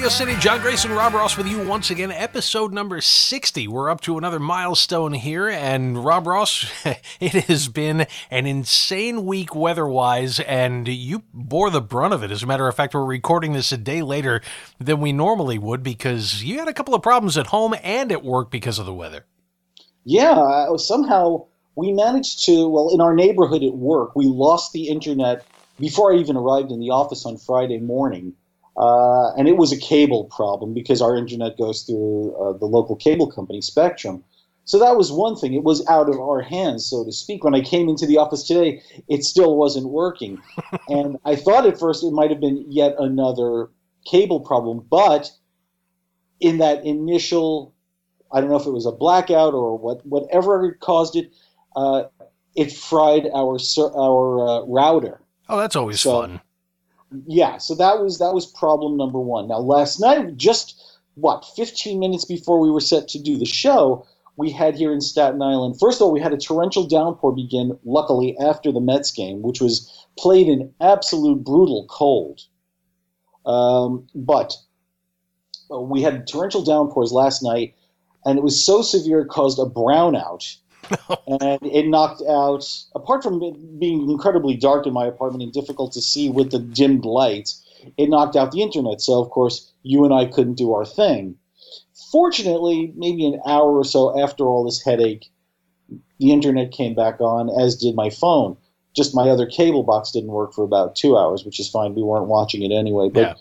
Radio City, John Grayson, Rob Ross with you once again, episode number 60. We're up to another milestone here, and Rob Ross, it has been an insane week weather-wise, and you bore the brunt of it. As a matter of fact, we're recording this a day later than we normally would because you had a couple of problems at home and at work because of the weather. Yeah, somehow we managed to, well, in our neighborhood at work, we lost the internet before I even arrived in the office on Friday morning. And it was a cable problem because our internet goes through the local cable company, Spectrum. So that was one thing. It was out of our hands, so to speak. When I came into the office today, it still wasn't working. And I thought at first it might have been yet another cable problem. But in that initial, I don't know if it was a blackout or whatever caused it, it fried our router. Oh, that's always fun. Yeah, so that was problem number one. Now, last night, just 15 minutes before we were set to do the show, we had here in Staten Island. First of all, we had a torrential downpour begin, luckily, after the Mets game, which was played in absolute brutal cold. But we had torrential downpours last night, and it was so severe it caused a brownout. And it knocked out, apart from it being incredibly dark in my apartment and difficult to see with the dimmed lights, it knocked out the internet. So, of course, you and I couldn't do our thing. Fortunately, maybe an hour or so after all this headache, the internet came back on, as did my phone. Just my other cable box didn't work for about 2 hours, which is fine. We weren't watching it anyway. But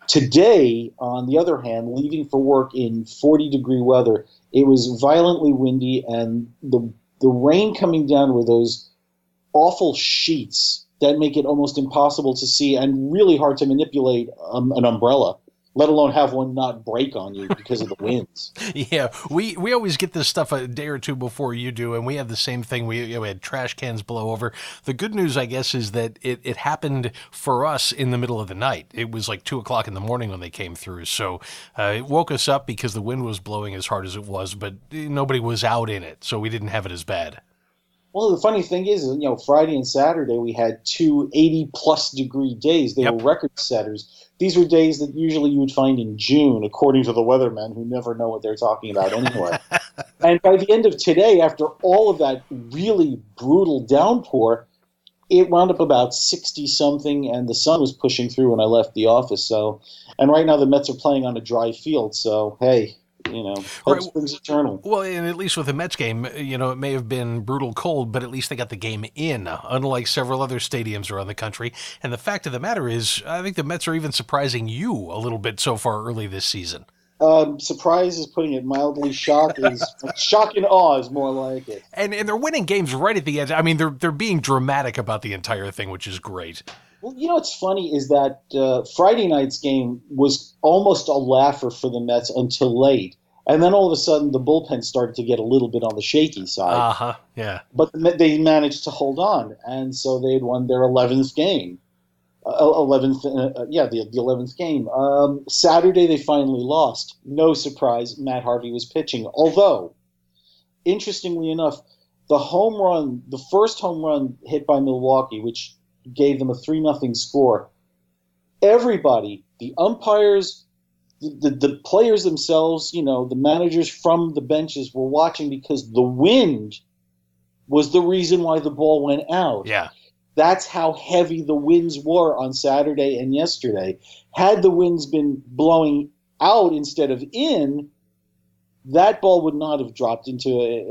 today, on the other hand, leaving for work in 40-degree weather, it was violently windy, and the rain coming down were those awful sheets that make it almost impossible to see and really hard to manipulate an umbrella, let alone have one not break on you because of the winds. Yeah, we always get this stuff a day or two before you do, and we have the same thing. We had trash cans blow over. The good news, I guess, is that it happened for us in the middle of the night. It was like 2 o'clock in the morning when they came through, so it woke us up because the wind was blowing as hard as it was, but nobody was out in it, so we didn't have it as bad. Well, the funny thing is, Friday and Saturday we had 2 80-plus degree days. They were record setters. These were days that usually you would find in June, according to the weathermen, who never know what they're talking about anyway. And by the end of today, after all of that really brutal downpour, it wound up about 60-something, and the sun was pushing through when I left the office. And right now the Mets are playing on a dry field, so hey. Hope springs eternal. Well, and at least with the Mets game, it may have been brutal cold, but at least they got the game in, unlike several other stadiums around the country. And the fact of the matter is, I think the Mets are even surprising you a little bit so far early this season. Surprise is putting it mildly. Shock and awe is more like it. And they're winning games right at the end. I mean, they're being dramatic about the entire thing, which is great. Well, what's funny is that Friday night's game was almost a laugher for the Mets until late. And then all of a sudden, the bullpen started to get a little bit on the shaky side. Yeah. But they managed to hold on, and so they had won their 11th game. The 11th game. Saturday, they finally lost. No surprise, Matt Harvey was pitching. Although, interestingly enough, the first home run hit by Milwaukee, which gave them a 3-0 score, everybody, the umpires, the players themselves, the managers from the benches were watching because the wind was the reason why the ball went out. Yeah. That's how heavy the winds were on Saturday and yesterday. Had the winds been blowing out instead of in, that ball would not have dropped into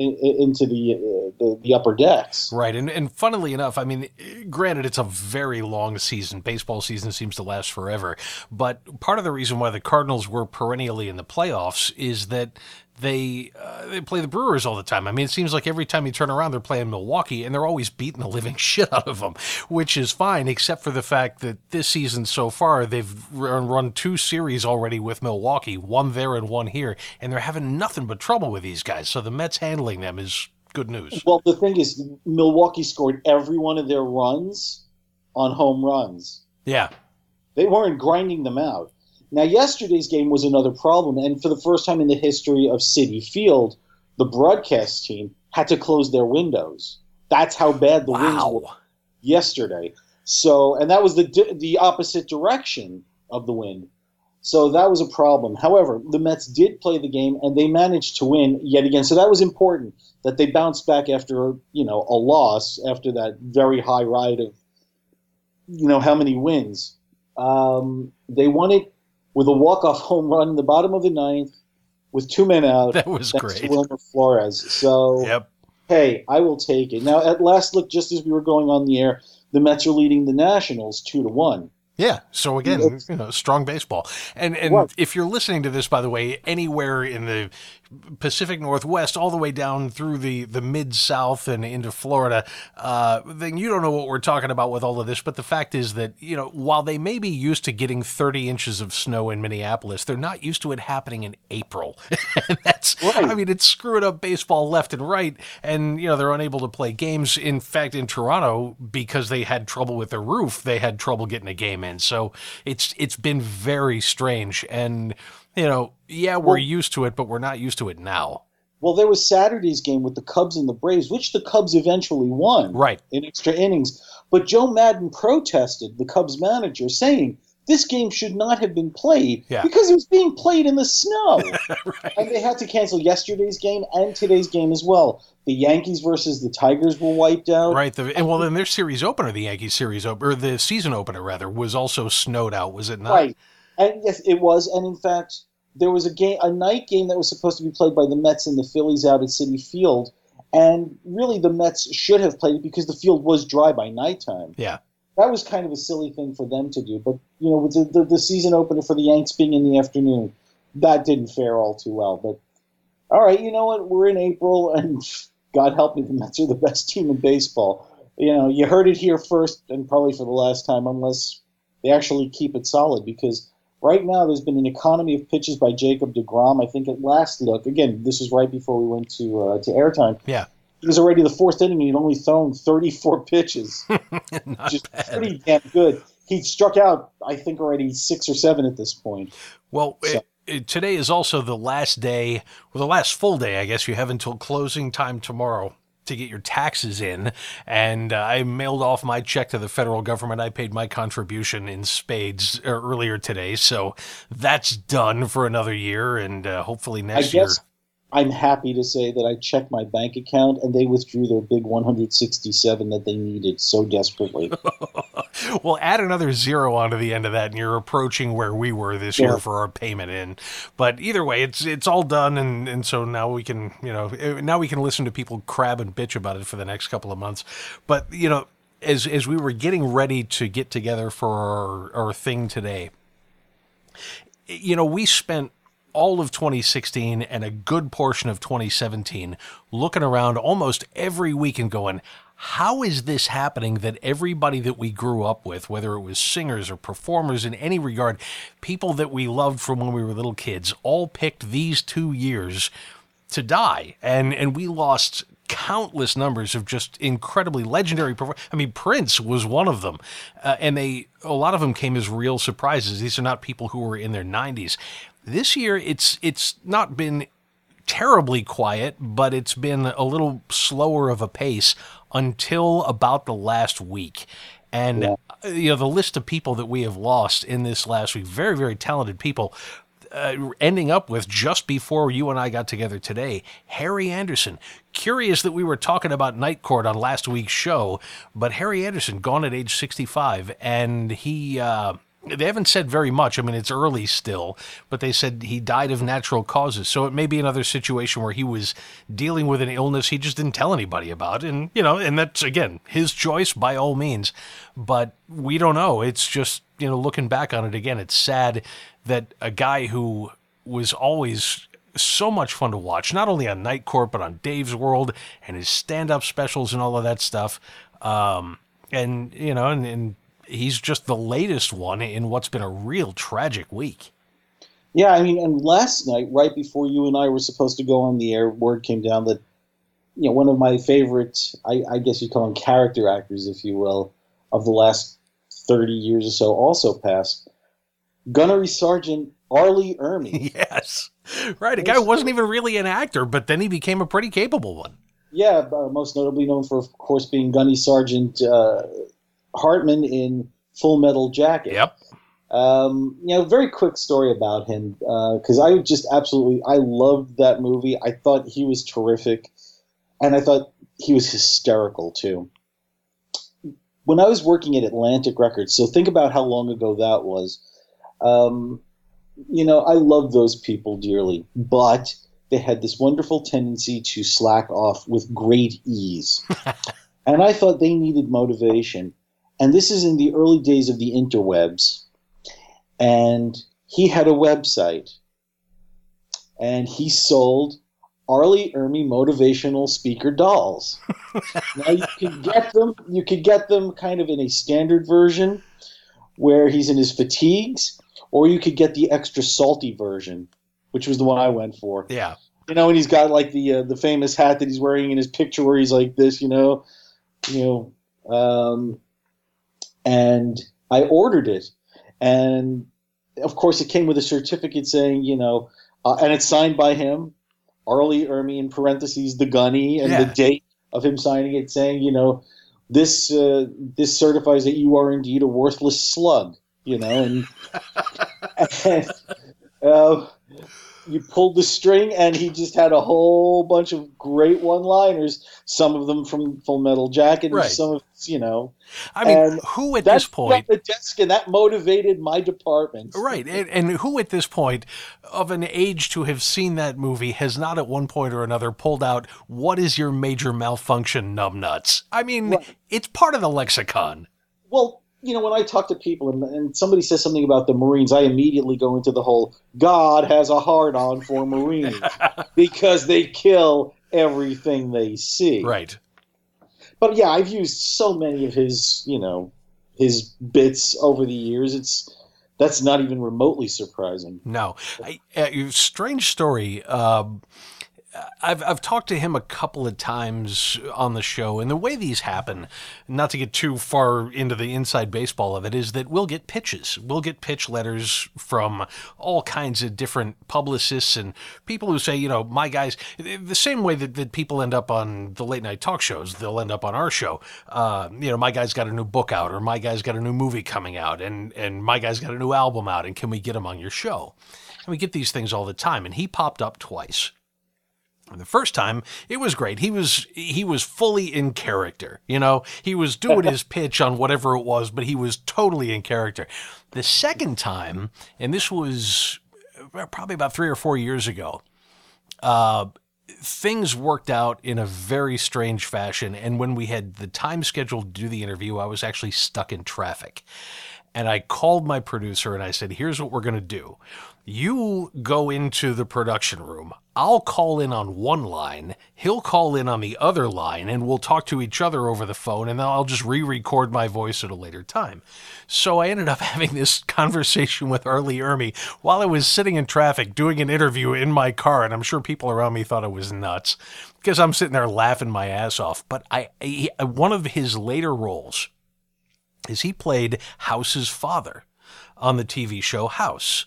the upper decks. Right, and funnily enough, I mean, granted, it's a very long season. Baseball season seems to last forever. But part of the reason why the Cardinals were perennially in the playoffs is that they play the Brewers all the time. I mean, it seems like every time you turn around, they're playing Milwaukee, and they're always beating the living shit out of them, which is fine, except for the fact that this season so far, they've run 2 series already with Milwaukee, one there and one here, and they're having nothing but trouble with these guys. So the Mets handling them is good news. Well, the thing is, Milwaukee scored every one of their runs on home runs. Yeah. They weren't grinding them out. Now, yesterday's game was another problem, and for the first time in the history of Citi Field, the broadcast team had to close their windows. That's how bad the winds were yesterday. So, and that was the opposite direction of the wind. So that was a problem. However, the Mets did play the game, and they managed to win yet again. So that was important, that they bounced back after, a loss, after that very high ride of, how many wins. They won it with a walk-off home run in the bottom of the ninth with 2 men out. That was great. To Wilmer Flores. So, yep. Hey, I will take it. Now, at last look, just as we were going on the air, the Mets are leading the Nationals 2-1. Yeah. So again, strong baseball. And if you're listening to this, by the way, anywhere in the Pacific Northwest, all the way down through the Mid-South and into Florida, then you don't know what we're talking about with all of this. But the fact is that, while they may be used to getting 30 inches of snow in Minneapolis, they're not used to it happening in April. And that's, right. I mean, it's screwing up baseball left and right. And, they're unable to play games. In fact, in Toronto, because they had trouble with their roof, they had trouble getting a game in. So it's been very strange. And, we're used to it, but we're not used to it now. Well, there was Saturday's game with the Cubs and the Braves, which the Cubs eventually won in extra innings. But Joe Maddon protested, the Cubs manager, saying this game should not have been played because it was being played in the snow. Right. And they had to cancel yesterday's game and today's game as well. The Yankees versus the Tigers were wiped out. Right. Then their series opener, the Yankees series opener, or the season opener, rather, was also snowed out, was it not? Right. And yes, it was. And in fact, there was a night game that was supposed to be played by the Mets and the Phillies out at Citi Field. And really, the Mets should have played it because the field was dry by nighttime. Yeah. That was kind of a silly thing for them to do. But, with the season opener for the Yanks being in the afternoon, that didn't fare all too well. But, all right, you know what? We're in April, and God help me, the Mets are the best team in baseball. You heard it here first and probably for the last time, unless they actually keep it solid, because right now there's been an economy of pitches by Jacob deGrom. I think at last look, again, this was right before we went to airtime. Yeah. It was already the fourth inning, and he'd only thrown 34 pitches, which is pretty damn good. He struck out, I think, already 6 or 7 at this point. Well, today is also the last day, or the last full day, I guess you have until closing time tomorrow to get your taxes in. And I mailed off my check to the federal government. I paid my contribution in spades earlier today. So that's done for another year, and hopefully next year. I'm happy to say that I checked my bank account and they withdrew their big 167 that they needed so desperately. Well, add another 0 onto the end of that, and you're approaching where we were this year for our payment in. But either way, it's all done, and so now we can listen to people crab and bitch about it for the next couple of months. But as we were getting ready to get together for our thing today, we spent all of 2016 and a good portion of 2017 looking around almost every week and going, how is this happening that everybody that we grew up with, whether it was singers or performers in any regard, people that we loved from when we were little kids, all picked these 2 years to die? And we lost countless numbers of just incredibly legendary performers. I mean, Prince was one of them. And a lot of them came as real surprises. These are not people who were in their 90s. This year, it's not been terribly quiet, but it's been a little slower of a pace until about the last week. And, the list of people that we have lost in this last week, very, very talented people, ending up with, just before you and I got together today, Harry Anderson. Curious that we were talking about Night Court on last week's show, but Harry Anderson, gone at age 65, and he... they haven't said very much. I mean, it's early still, but they said he died of natural causes. So it may be another situation where he was dealing with an illness he just didn't tell anybody about. And, and that's, again, his choice by all means. But we don't know. It's just, looking back on it again, it's sad that a guy who was always so much fun to watch, not only on Night Court, but on Dave's World and his stand-up specials and all of that stuff. And he's just the latest one in what's been a real tragic week. Yeah, I mean, and last night, right before you and I were supposed to go on the air, word came down that, one of my favorite, I guess you call them character actors, if you will, of the last 30 years or so also passed. Gunnery Sergeant Arlie Ermey. Yes. Right, a guy who wasn't even really an actor, but then he became a pretty capable one. Yeah, most notably known for, of course, being Gunny Sergeant Hartman in Full Metal Jacket. Yep. Very quick story about him, because I loved that movie. I thought he was terrific, and I thought he was hysterical too. When I was working at Atlantic Records, so think about how long ago that was. I love those people dearly, but they had this wonderful tendency to slack off with great ease. And I thought they needed motivation. And this is in the early days of the interwebs. And he had a website. And he sold R. Lee Ermey motivational speaker dolls. Now you could get them kind of in a standard version where he's in his fatigues, or you could get the extra salty version, which was the one I went for. Yeah. And he's got like the famous hat that he's wearing in his picture where he's like this, and I ordered it. And of course it came with a certificate saying, and it's signed by him, R. Lee Ermey, in parentheses, the Gunny, and the date of him signing it saying, this certifies that you are indeed a worthless slug, and you pulled the string, and he just had a whole bunch of great one-liners, some of them from Full Metal Jacket, and some of, I mean, who at this point... the desk, and that motivated my department. Right, and who at this point, of an age to have seen that movie, has not at one point or another pulled out, what is your major malfunction, numbnuts? I mean, It's part of the lexicon. Well, when I talk to people and somebody says something about the Marines, I immediately go into the whole, God has a hard-on for Marines because they kill everything they see. Right. But yeah, I've used so many of his bits over the years. That's not even remotely surprising. No. Strange story. I've talked to him a couple of times on the show, and the way these happen, not to get too far into the inside baseball of it, is that we'll get pitches. We'll get pitch letters from all kinds of different publicists and people who say, my guys, the same way that people end up on the late night talk shows, they'll end up on our show. My guy's got a new book out, or my guy's got a new movie coming out, and my guy's got a new album out, and can we get him on your show? And we get these things all the time, and he popped up twice. The first time, it was great. He was fully in character. He was doing his pitch on whatever it was, but he was totally in character. The second time, and this was probably about 3 or 4 years ago, things worked out in a very strange fashion. And when we had the time scheduled to do the interview, I was actually stuck in traffic. And I called my producer and I said, here's what we're going to do. You go into the production room. I'll call in on one line. He'll call in on the other line, and we'll talk to each other over the phone, and then I'll just re-record my voice at a later time. So I ended up having this conversation with R. Lee Ermey while I was sitting in traffic doing an interview in my car, and I'm sure people around me thought I was nuts because I'm sitting there laughing my ass off. But one of his later roles is he played House's father on the TV show House.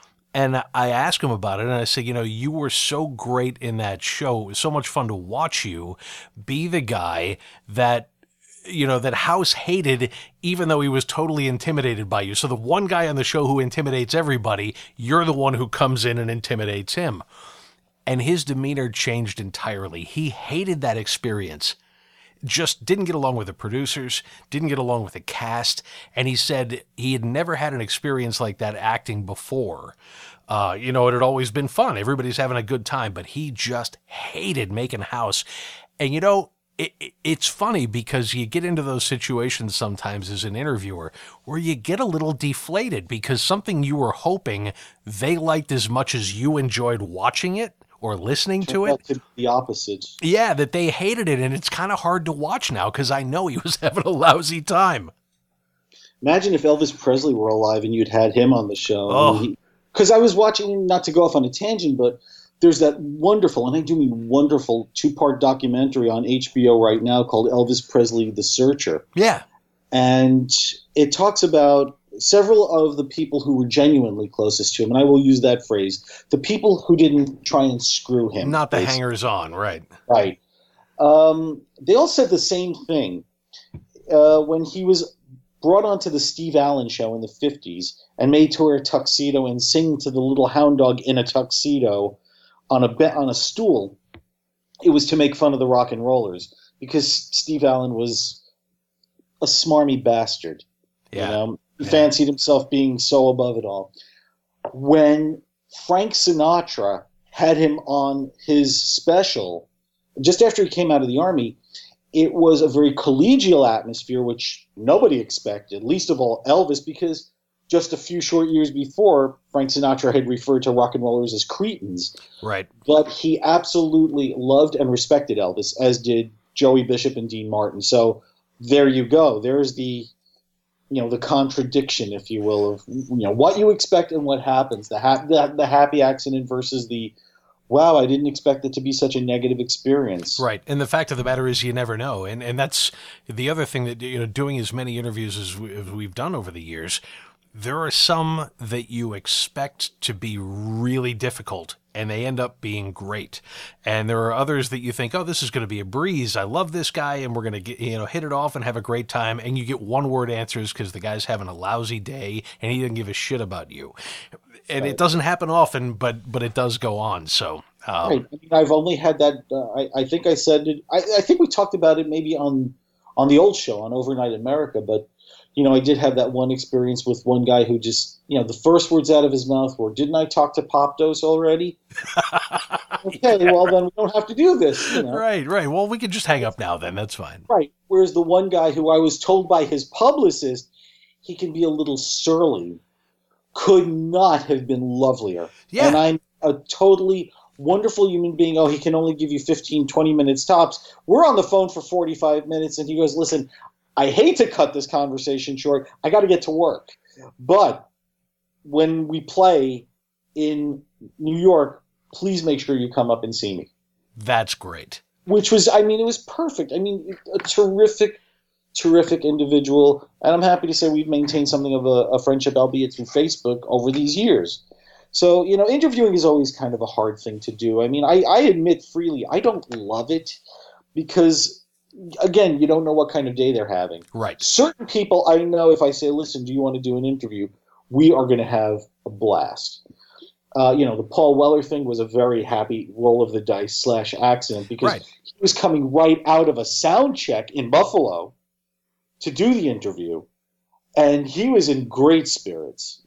And I asked him about it, and I said, you were so great in that show. It was so much fun to watch you be the guy that, that House hated, even though he was totally intimidated by you. So the one guy on the show who intimidates everybody, you're the one who comes in and intimidates him. And his demeanor changed entirely. He hated that experience. Just didn't get along with the producers, didn't get along with the cast, and he said he had never had an experience like that acting before. It had always been fun. Everybody's having a good time, but he just hated making House. And, it's funny because you get into those situations sometimes as an interviewer where you get a little deflated because something you were hoping they liked as much as you enjoyed watching it or listening to it. The opposite. Yeah, that they hated it, and it's kind of hard to watch now because I know he was having a lousy time. Imagine if Elvis Presley were alive and you'd had him on the show. Because I was watching, not to go off on a tangent, but there's that wonderful, and I do mean wonderful, 2-part documentary on HBO right now called Elvis Presley, The Searcher. Yeah. And it talks about several of the people who were genuinely closest to him, and I will use that phrase, the people who didn't try and screw him. Not the hangers-on, right. Right. They all said the same thing. When he was brought onto the Steve Allen show in the 50s and made to wear a tuxedo and sing to the little hound dog in a tuxedo on a stool, it was to make fun of the rock and rollers, because Steve Allen was a smarmy bastard. Yeah. You know, he fancied himself being so above it all. When Frank Sinatra had him on his special, just after he came out of the Army, it was a very collegial atmosphere, which nobody expected, least of all Elvis, because just a few short years before, Frank Sinatra had referred to rock and rollers as cretins. Right. But he absolutely loved and respected Elvis, as did Joey Bishop and Dean Martin. So there you go. There's the contradiction, if you will, of what you expect and what happens. The happy accident versus the, wow, I didn't expect it to be such a negative experience. Right. And the fact of the matter is you never know. And that's the other thing that, doing as many interviews as we've done over the years, there are some that you expect to be really difficult and they end up being great. And there are others that you think, oh, this is going to be a breeze. I love this guy and we're going to hit it off and have a great time. And you get one-word answers because the guy's having a lousy day and he doesn't give a shit about you. And It doesn't happen often, but it does go on. So right. I mean, I've only had that. I think I said it. I think we talked about it maybe on the old show on Overnight America. But I did have that one experience with one guy who just the first words out of his mouth were, "Didn't I talk to Pop Dose already?" Okay, well then we don't have to do this. Right. Well, we can just hang up now. Then that's fine. Right. Whereas the one guy who I was told by his publicist he can be a little surly, could not have been lovelier. Yeah. And I'm a totally wonderful human being. Oh, he can only give you 15, 20 minutes tops. We're on the phone for 45 minutes, and he goes, listen, I hate to cut this conversation short. I got to get to work. But when we play in New York, please make sure you come up and see me. That's great. Which was, it was perfect. A terrific individual. And I'm happy to say we've maintained something of a friendship, albeit through Facebook, over these years. So, interviewing is always kind of a hard thing to do. I admit freely, I don't love it because, again, you don't know what kind of day they're having. Right. Certain people, I know if I say, listen, do you want to do an interview? We are going to have a blast. The Paul Weller thing was a very happy roll of the dice / accident because he was coming right out of a sound check in Buffalo to do the interview, and he was in great spirits,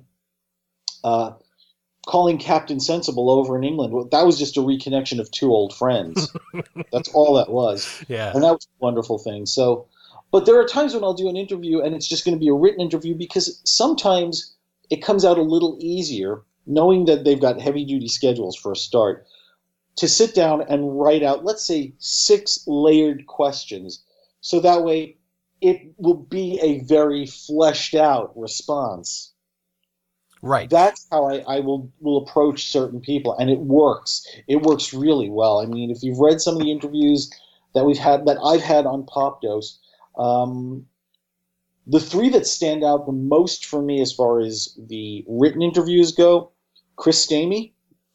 calling Captain Sensible over in England, that was just a reconnection of two old friends. That's all that was. Yeah. And that was a wonderful thing. So, but there are times when I'll do an interview and it's just going to be a written interview because sometimes it comes out a little easier, knowing that they've got heavy-duty schedules for a start, to sit down and write out, let's say, 6 layered questions. So that way it will be a very fleshed-out response. Right. That's how I will approach certain people, and it works. It works really well. If you've read some of the interviews that I've had on Pop Dose, the 3 that stand out the most for me as far as the written interviews go: Chris Stamey,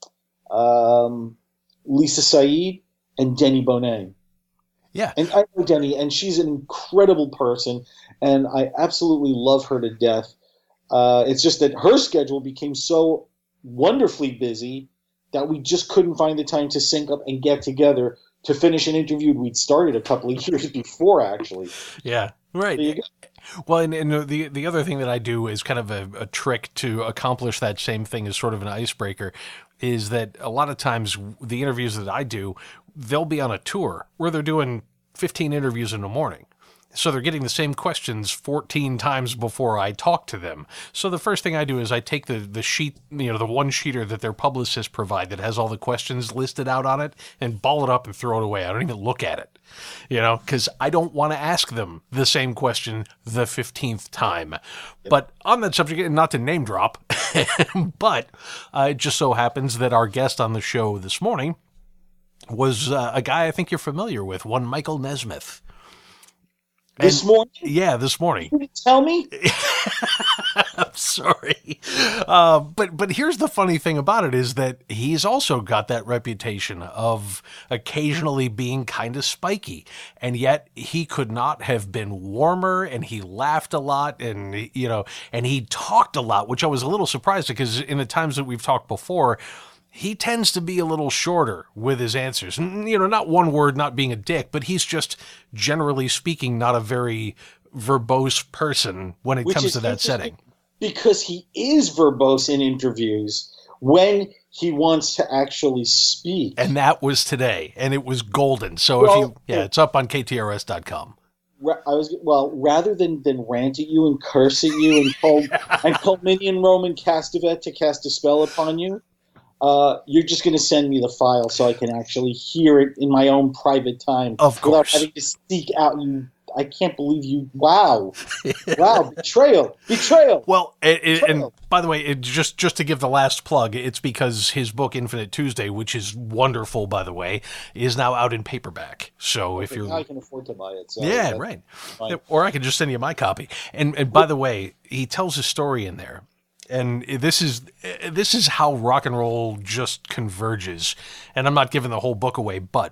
Lisa Said, and Denny Bonet. Yeah. And I know Denny, and she's an incredible person, and I absolutely love her to death. It's just that her schedule became so wonderfully busy that we just couldn't find the time to sync up and get together to finish an interview we'd started a couple of years before, actually. Yeah, right. Well, and the other thing that I do is kind of a trick to accomplish that same thing as sort of an icebreaker, is that a lot of times the interviews that I do, they'll be on a tour where they're doing 15 interviews in the morning. So they're getting the same questions 14 times before I talk to them. So the first thing I do is I take the sheet, the one sheeter that their publicists provide that has all the questions listed out on it, and ball it up and throw it away. I don't even look at it, because I don't want to ask them the same question the 15th time. Yep. But on that subject, and not to name drop, but it just so happens that our guest on the show this morning was a guy I think you're familiar with, one Michael Nesmith. This morning? Yeah, this morning. You didn't tell me? sorry. But here's the funny thing about it is that he's also got that reputation of occasionally being kind of spiky. And yet he could not have been warmer, and he laughed a lot, and, and he talked a lot, which I was a little surprised because in the times that we've talked before, he tends to be a little shorter with his answers. Not one word, not being a dick, but he's just, generally speaking, not a very verbose person when it comes to that setting. Because he is verbose in interviews when he wants to actually speak. And that was today, and it was golden. So it's up on KTRS.com. Rather than rant at you and curse at you and call Minion Roman Castevet to cast a spell upon you, you're just going to send me the file so I can actually hear it in my own private time. Of course. Without having to seek out you. I can't believe you. Wow. Wow. Betrayal. Well, and by the way, just to give the last plug, it's because his book, Infinite Tuesday, which is wonderful, by the way, is now out in paperback. So if you're... I can afford to buy it. So yeah, right. Fine. Or I can just send you my copy. And by the way, he tells a story in there. And this is how rock and roll just converges. And I'm not giving the whole book away, but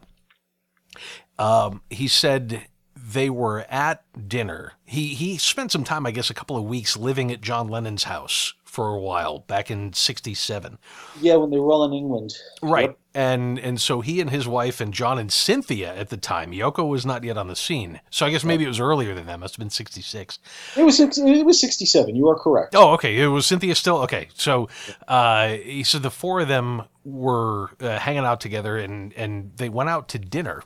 he said they were at dinner. He spent some time, I guess, a couple of weeks living at John Lennon's house for a while back in '67. Yeah, when they were all in England. Right. Yep. And so he and his wife and John and Cynthia at the time, Yoko was not yet on the scene. So I guess maybe it was earlier than that. Must have been 66. It was 67. You are correct. Oh, okay. It was Cynthia still? Okay. So he said the four of them were hanging out together and they went out to dinner.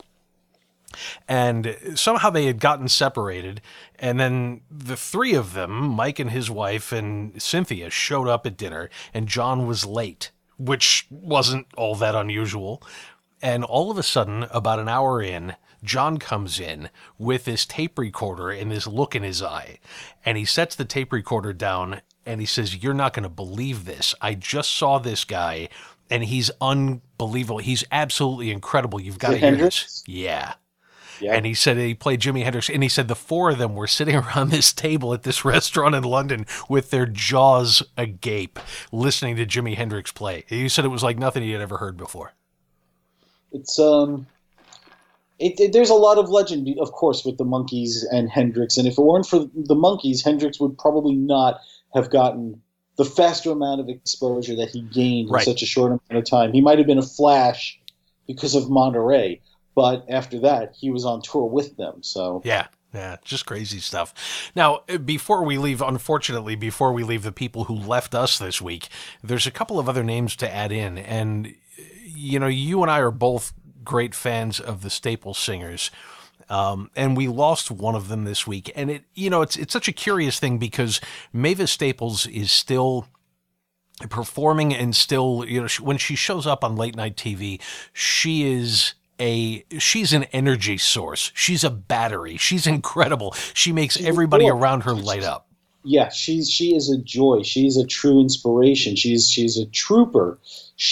And somehow they had gotten separated. And then the three of them, Mike and his wife and Cynthia, showed up at dinner, and John was late, which wasn't all that unusual. And all of a sudden, about an hour in, John comes in with this tape recorder and this look in his eye. And he sets the tape recorder down and he says, "You're not going to believe this. I just saw this guy and he's unbelievable. He's absolutely incredible. You've got to hear this." Yeah. Yep. And he said he played Jimi Hendrix, and he said the four of them were sitting around this table at this restaurant in London with their jaws agape, listening to Jimi Hendrix play. He said it was like nothing he had ever heard before. It's there's a lot of legend, of course, with the Monkees and Hendrix, and if it weren't for the Monkees, Hendrix would probably not have gotten the faster amount of exposure that he gained in such a short amount of time. He might have been a flash because of Monterey. But after that, he was on tour with them. So yeah, just crazy stuff. Now, before we leave the people who left us this week, there's a couple of other names to add in. And, you and I are both great fans of the Staples singers. And we lost one of them this week. And it's such a curious thing because Mavis Staples is still performing and still, when she shows up on late night TV, she's an energy source. She's a battery. She's incredible. She makes everybody around her light up. Yeah, she is a joy. She's a true inspiration. She's a trooper.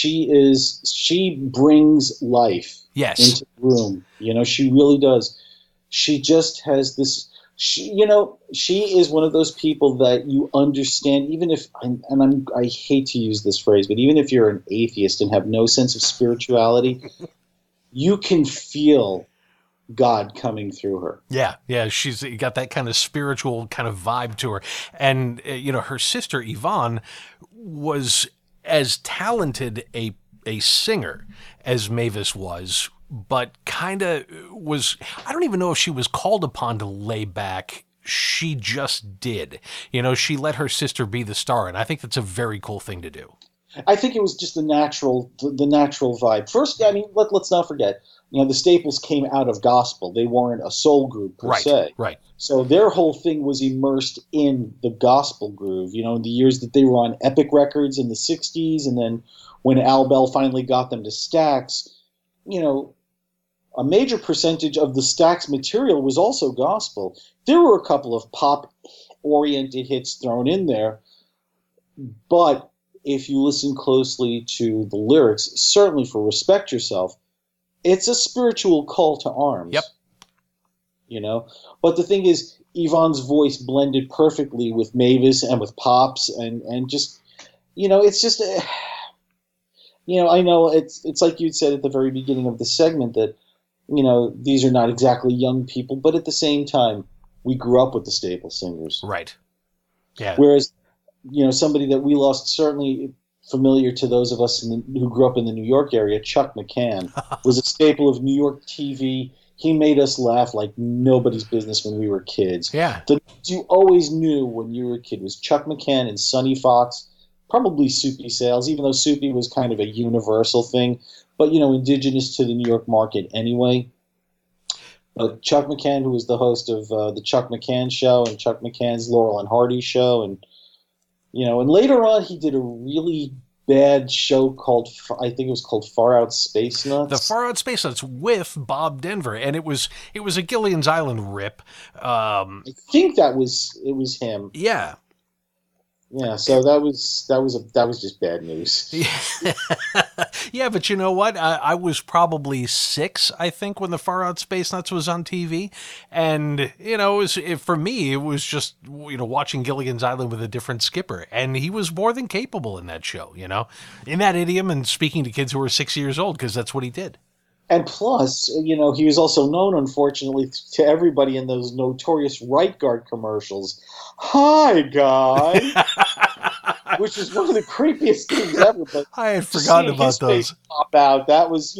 She brings life into the room. She really does. She just has this. She is one of those people that you understand, even if, I hate to use this phrase, but even if you're an atheist and have no sense of spirituality. You can feel God coming through her. Yeah, she's got that kind of spiritual kind of vibe to her. And, her sister Yvonne was as talented a singer as Mavis was, but kind of was, I don't even know if she was called upon to lay back. She just did. She let her sister be the star, and I think that's a very cool thing to do. I think it was just the natural vibe. First, let's not forget, the Staples came out of gospel. They weren't a soul group per se. Right. So their whole thing was immersed in the gospel groove. In the years that they were on Epic Records in the '60s, and then when Al Bell finally got them to Stax, a major percentage of the Stax material was also gospel. There were a couple of pop-oriented hits thrown in there, but if you listen closely to the lyrics, certainly for Respect Yourself, it's a spiritual call to arms. Yep. you know. But the thing is, Yvonne's voice blended perfectly with Mavis and with Pops, and just, it's just, I know it's like you said at the very beginning of the segment that, these are not exactly young people, but at the same time, we grew up with the staple singers. Right. Yeah. Whereas, somebody that we lost, certainly familiar to those of us who grew up in the New York area, Chuck McCann, was a staple of New York TV. He made us laugh like nobody's business when we were kids. Yeah. You always knew when you were a kid was Chuck McCann and Sonny Fox, probably Soupy Sales, even though Soupy was kind of a universal thing, but, indigenous to the New York market anyway. But Chuck McCann, who was the host of the Chuck McCann Show and Chuck McCann's Laurel and Hardy Show, and later on he did a really bad show called, I think it was called Far Out Space Nuts. The Far Out Space Nuts with Bob Denver, and it was a Gilligan's Island rip. I think it was him. Yeah. Yeah, so that was just bad news. Yeah, but you know what? I was probably 6, I think, when the Far Out Space Nuts was on TV, and for me, it was just watching Gilligan's Island with a different skipper, and he was more than capable in that show, in that idiom and speaking to kids who were 6 years old, because that's what he did. And plus, he was also known, unfortunately, to everybody in those notorious Right Guard commercials. Hi, guy. Which is one of the creepiest things ever. But I had forgotten about those. Pop out. That was,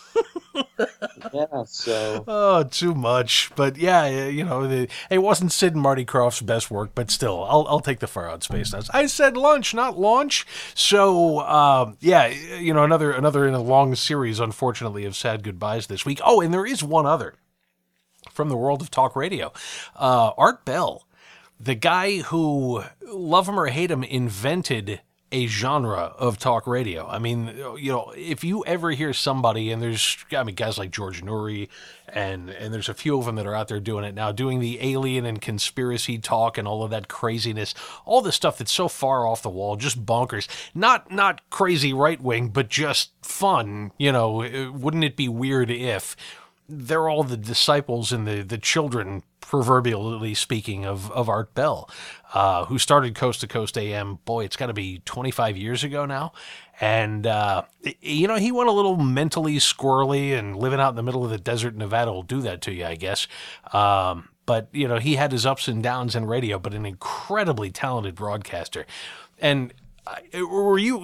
yeah, so. Oh, too much. But yeah, it wasn't Sid and Marty Krofft's best work, but still, I'll take the Far Out Space Nuts. I said lunch, not launch. So, another in a long series, unfortunately, of sad goodbyes this week. Oh, and there is one other from the world of talk radio. Art Bell, the guy who, love him or hate him, invented a genre of talk radio. I mean, if you ever hear somebody, and there's, guys like George Noory, and there's a few of them that are out there doing it now, doing the alien and conspiracy talk and all of that craziness, all the stuff that's so far off the wall, just bonkers. Not crazy right wing, but just fun. Wouldn't it be weird if they're all the disciples and the children, proverbially speaking, of Art Bell, who started Coast to Coast AM. Boy, it's got to be 25 years ago now. And, he went a little mentally squirrely, and living out in the middle of the desert in Nevada will do that to you, I guess. But, he had his ups and downs in radio, but an incredibly talented broadcaster. And were you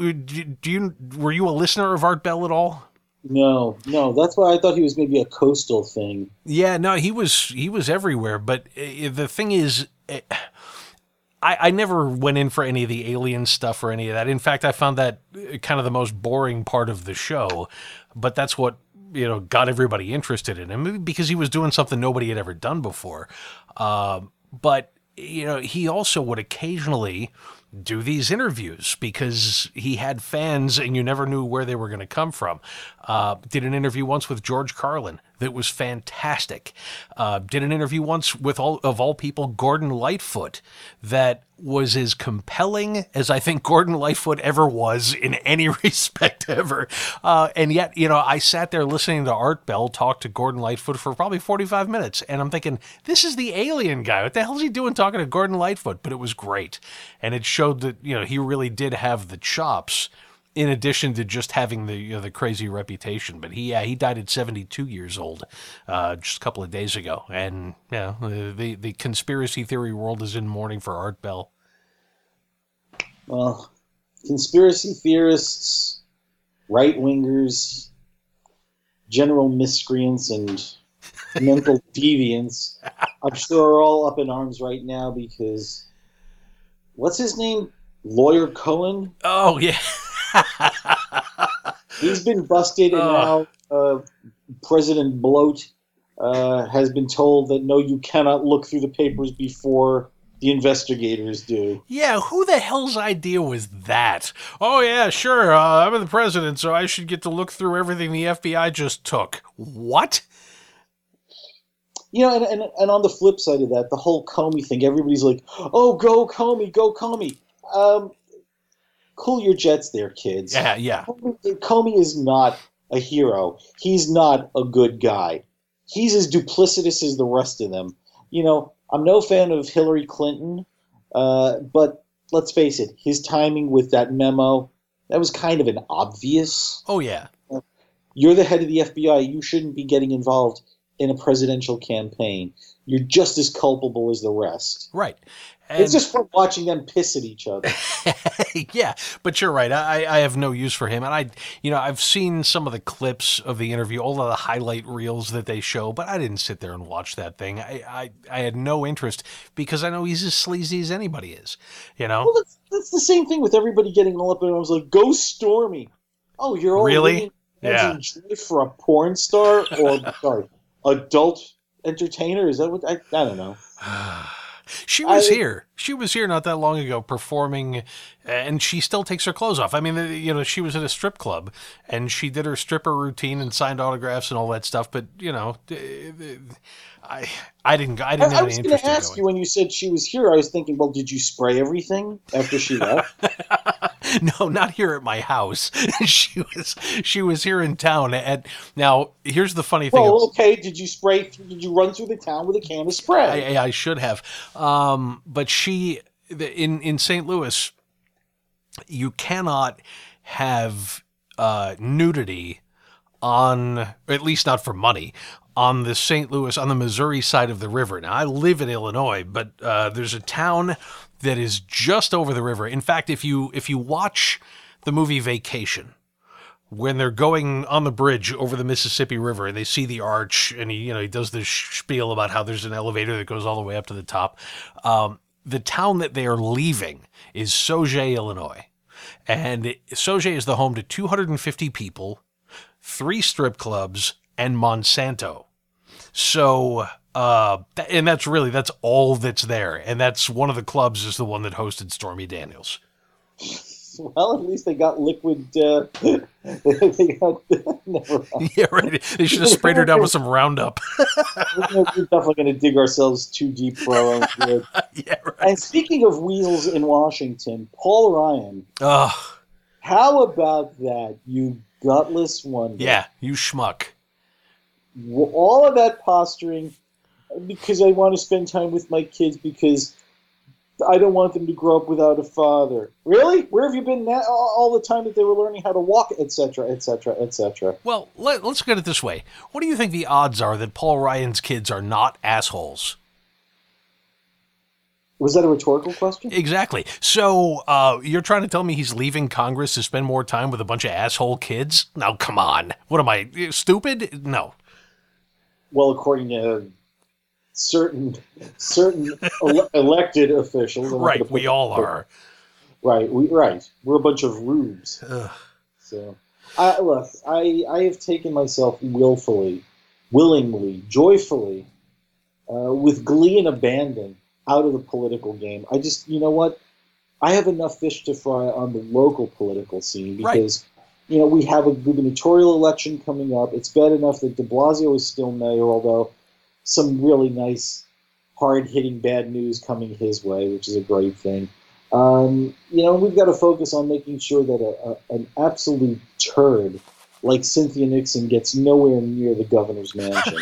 a listener of Art Bell at all? No, that's why I thought he was maybe a coastal thing. Yeah, no, he was everywhere. But the thing is, I never went in for any of the alien stuff or any of that. In fact, I found that kind of the most boring part of the show. But that's what got everybody interested in him, because he was doing something nobody had ever done before. But he also would occasionally do these interviews because he had fans and you never knew where they were going to come from. Did an interview once with George Carlin that was fantastic. Did an interview once with, all people, Gordon Lightfoot, that was as compelling as I think Gordon Lightfoot ever was in any respect ever. And yet, I sat there listening to Art Bell talk to Gordon Lightfoot for probably 45 minutes. And I'm thinking, this is the alien guy. What the hell is he doing talking to Gordon Lightfoot? But it was great. And it showed that, he really did have the chops, in addition to just having the crazy reputation. But he died at 72 years old just a couple of days ago. And the conspiracy theory world is in mourning for Art Bell. Well, conspiracy theorists, right-wingers, general miscreants, and mental deviants, I'm sure are all up in arms right now because, what's his name? Lawyer Cohen? Oh, yeah. He's been busted, and now President Bloat has been told that, no, you cannot look through the papers before the investigators do. Yeah, who the hell's idea was that? Oh, yeah, sure, I'm the president, so I should get to look through everything the FBI just took. What? And on the flip side of that, the whole Comey thing, everybody's like, oh, go Comey, go Comey. Cool your jets there, kids. Yeah. Comey is not a hero. He's not a good guy. he's as duplicitous as the rest of them. I'm no fan of Hillary Clinton, but let's face it, his timing with that memo, that was kind of an obvious. Oh, yeah. You're the head of the FBI. You shouldn't be getting involved in a presidential campaign. You're just as culpable as the rest. Right. It's just fun watching them piss at each other. Yeah, but you're right. I have no use for him. And I've seen some of the clips of the interview, all of the highlight reels that they show, but I didn't sit there and watch that thing. I had no interest because I know he's as sleazy as anybody is, Well, that's the same thing with everybody getting all up in arms like, go Stormy. Oh, you're all really? Yeah. Joy for a porn star or, sorry, adult entertainer? Is that what I don't know. She was here. She was here not that long ago performing, and she still takes her clothes off. I mean, she was at a strip club, and she did her stripper routine and signed autographs and all that stuff. But I didn't have any interest in going. I was going to ask you when you said she was here. I was thinking, well, did you spray everything after she left? No, not here at my house. She was here in town. Now, here's the funny thing. Well, okay. Did you spray? Did you run through the town with a can of spray? I should have. But in St. Louis, you cannot have nudity on, at least not for money, on the Missouri side of the river. Now, I live in Illinois, but there's a town that is just over the river. In fact, if you watch the movie Vacation, when they're going on the bridge over the Mississippi River and they see the arch and he does this spiel about how there's an elevator that goes all the way up to the top, the town that they are leaving is Sauget, Illinois. And Sauget is the home to 250 people, 3 strip clubs, and Monsanto. So, and that's all that's there. And that's one of the clubs is the one that hosted Stormy Daniels. Well, at least they got liquid. They got, yeah, right. They should have sprayed her down with some Roundup. We're definitely going to dig ourselves too deep for our own good. Yeah, right. And speaking of wheels in Washington, Paul Ryan. How about that, you gutless wonder? Yeah, you schmuck. All of that posturing because I want to spend time with my kids because I don't want them to grow up without a father. Really? Where have you been all the time that they were learning how to walk, etc., etc., etc.? Well, let's get it this way. What do you think the odds are that Paul Ryan's kids are not assholes? Was that a rhetorical question? Exactly. So you're trying to tell me he's leaving Congress to spend more time with a bunch of asshole kids? Now, come on. What am I, stupid? No. Well, according to certain elected officials. Right, we all are. Right, we're a bunch of rubes. So, look, I have taken myself willingly, joyfully, with glee and abandon out of the political game. I just, you know what? I have enough fish to fry on the local political scene because, we have a gubernatorial election coming up. It's bad enough that de Blasio is still mayor, although some really nice, hard-hitting bad news coming his way, which is a great thing. We've got to focus on making sure that an absolute turd like Cynthia Nixon gets nowhere near the governor's mansion.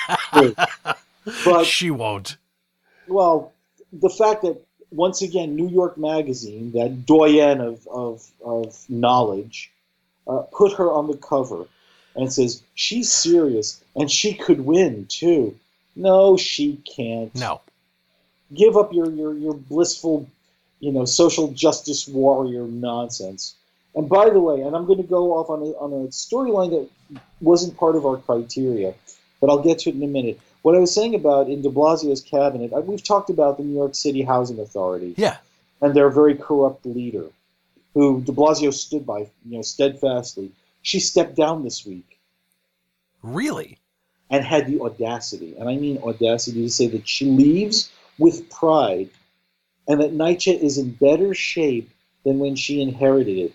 But she won't. Well, the fact that, once again, New York Magazine, that doyen of knowledge, put her on the cover and says, she's serious, and she could win, too. No, she can't. No. Give up your blissful, social justice warrior nonsense. And by the way, and I'm going to go off on a storyline that wasn't part of our criteria, but I'll get to it in a minute. What I was saying about in de Blasio's cabinet, we've talked about the New York City Housing Authority. Yeah. And their very corrupt leader, who de Blasio stood by, steadfastly. She stepped down this week. Really? And had the audacity, and I mean audacity, to say that she leaves with pride and that NYCHA is in better shape than when she inherited it.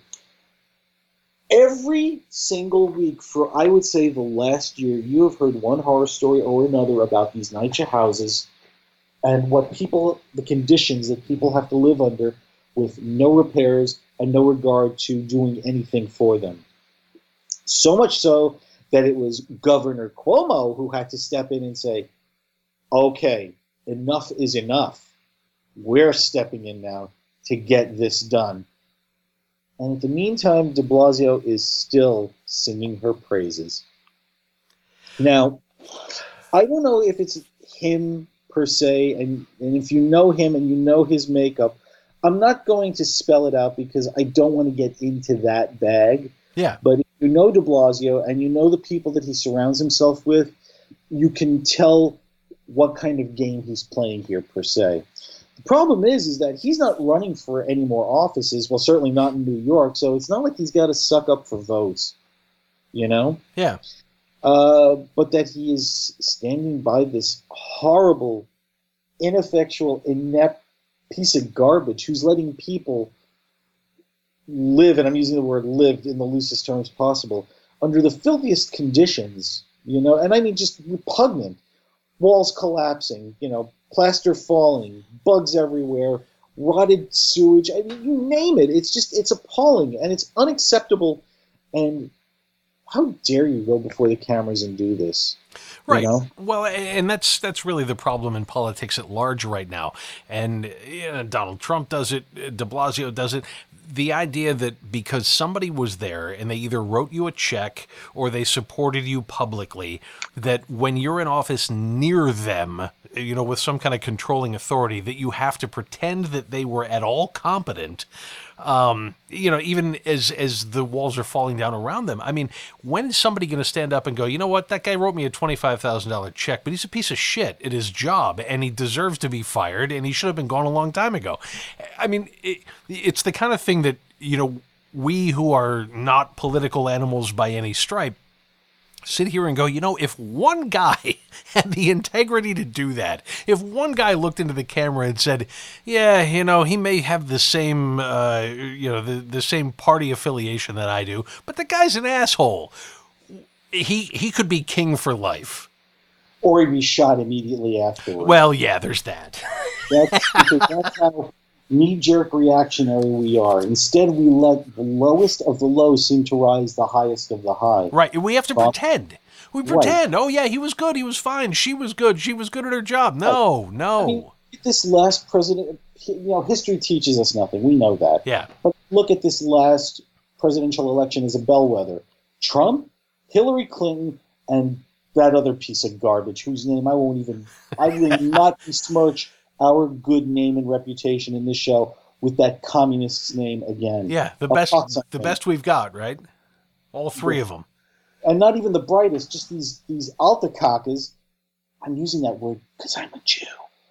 Every single week for, I would say, the last year, you have heard one horror story or another about these NYCHA houses and the conditions that people have to live under with no repairs and no regard to doing anything for them. So much so that it was Governor Cuomo who had to step in and say, okay, enough is enough. We're stepping in now to get this done. And in the meantime, de Blasio is still singing her praises. Now, I don't know if it's him per se, and if you know him and you know his makeup, I'm not going to spell it out because I don't want to get into that bag. Yeah. But if you know de Blasio and you know the people that he surrounds himself with, you can tell what kind of game he's playing here per se. The problem is that he's not running for any more offices, well, certainly not in New York, so it's not like he's got to suck up for votes, you know? Yeah. But that he is standing by this horrible, ineffectual, inept piece of garbage who's letting people live, and I'm using the word live in the loosest terms possible, under the filthiest conditions, you know, and I mean just repugnant. Walls collapsing, you know, plaster falling, bugs everywhere, rotted sewage, I mean, you name it. It's appalling, and it's unacceptable, and how dare you go before the cameras and do this? Right. You know? Well, and that's really the problem in politics at large right now. And Donald Trump does it, de Blasio does it. The idea that because somebody was there and they either wrote you a check or they supported you publicly, that when you're in office near them, you know, with some kind of controlling authority, that you have to pretend that they were at all competent. You know, even as the walls are falling down around them. I mean, when is somebody going to stand up and go, you know what, that guy wrote me a $25,000 check, but he's a piece of shit at his job, and he deserves to be fired, and he should have been gone a long time ago. I mean, it's the kind of thing that, you know, we who are not political animals by any stripe sit here and go, you know, if one guy had the integrity to do that, if one guy looked into the camera and said, yeah, you know, he may have the same, you know, the same party affiliation that I do, but the guy's an asshole. He could be king for life. Or he'd be shot immediately afterwards. Well, yeah, there's that. That's how knee-jerk reactionary we are. Instead, we let the lowest of the low seem to rise the highest of the high. Right. We have to pretend. We pretend. Right. Oh, yeah, he was good. He was fine. She was good. She was good at her job. No. I mean, this last president, you know, history teaches us nothing. We know that. Yeah. But look at this last presidential election as a bellwether. Trump, Hillary Clinton, and that other piece of garbage whose name I will not besmirch our good name and reputation in this show with that communist's name again. Yeah, the best we've got, right? All three of them. And not even the brightest, just these altacakas. I'm using that word because I'm a Jew.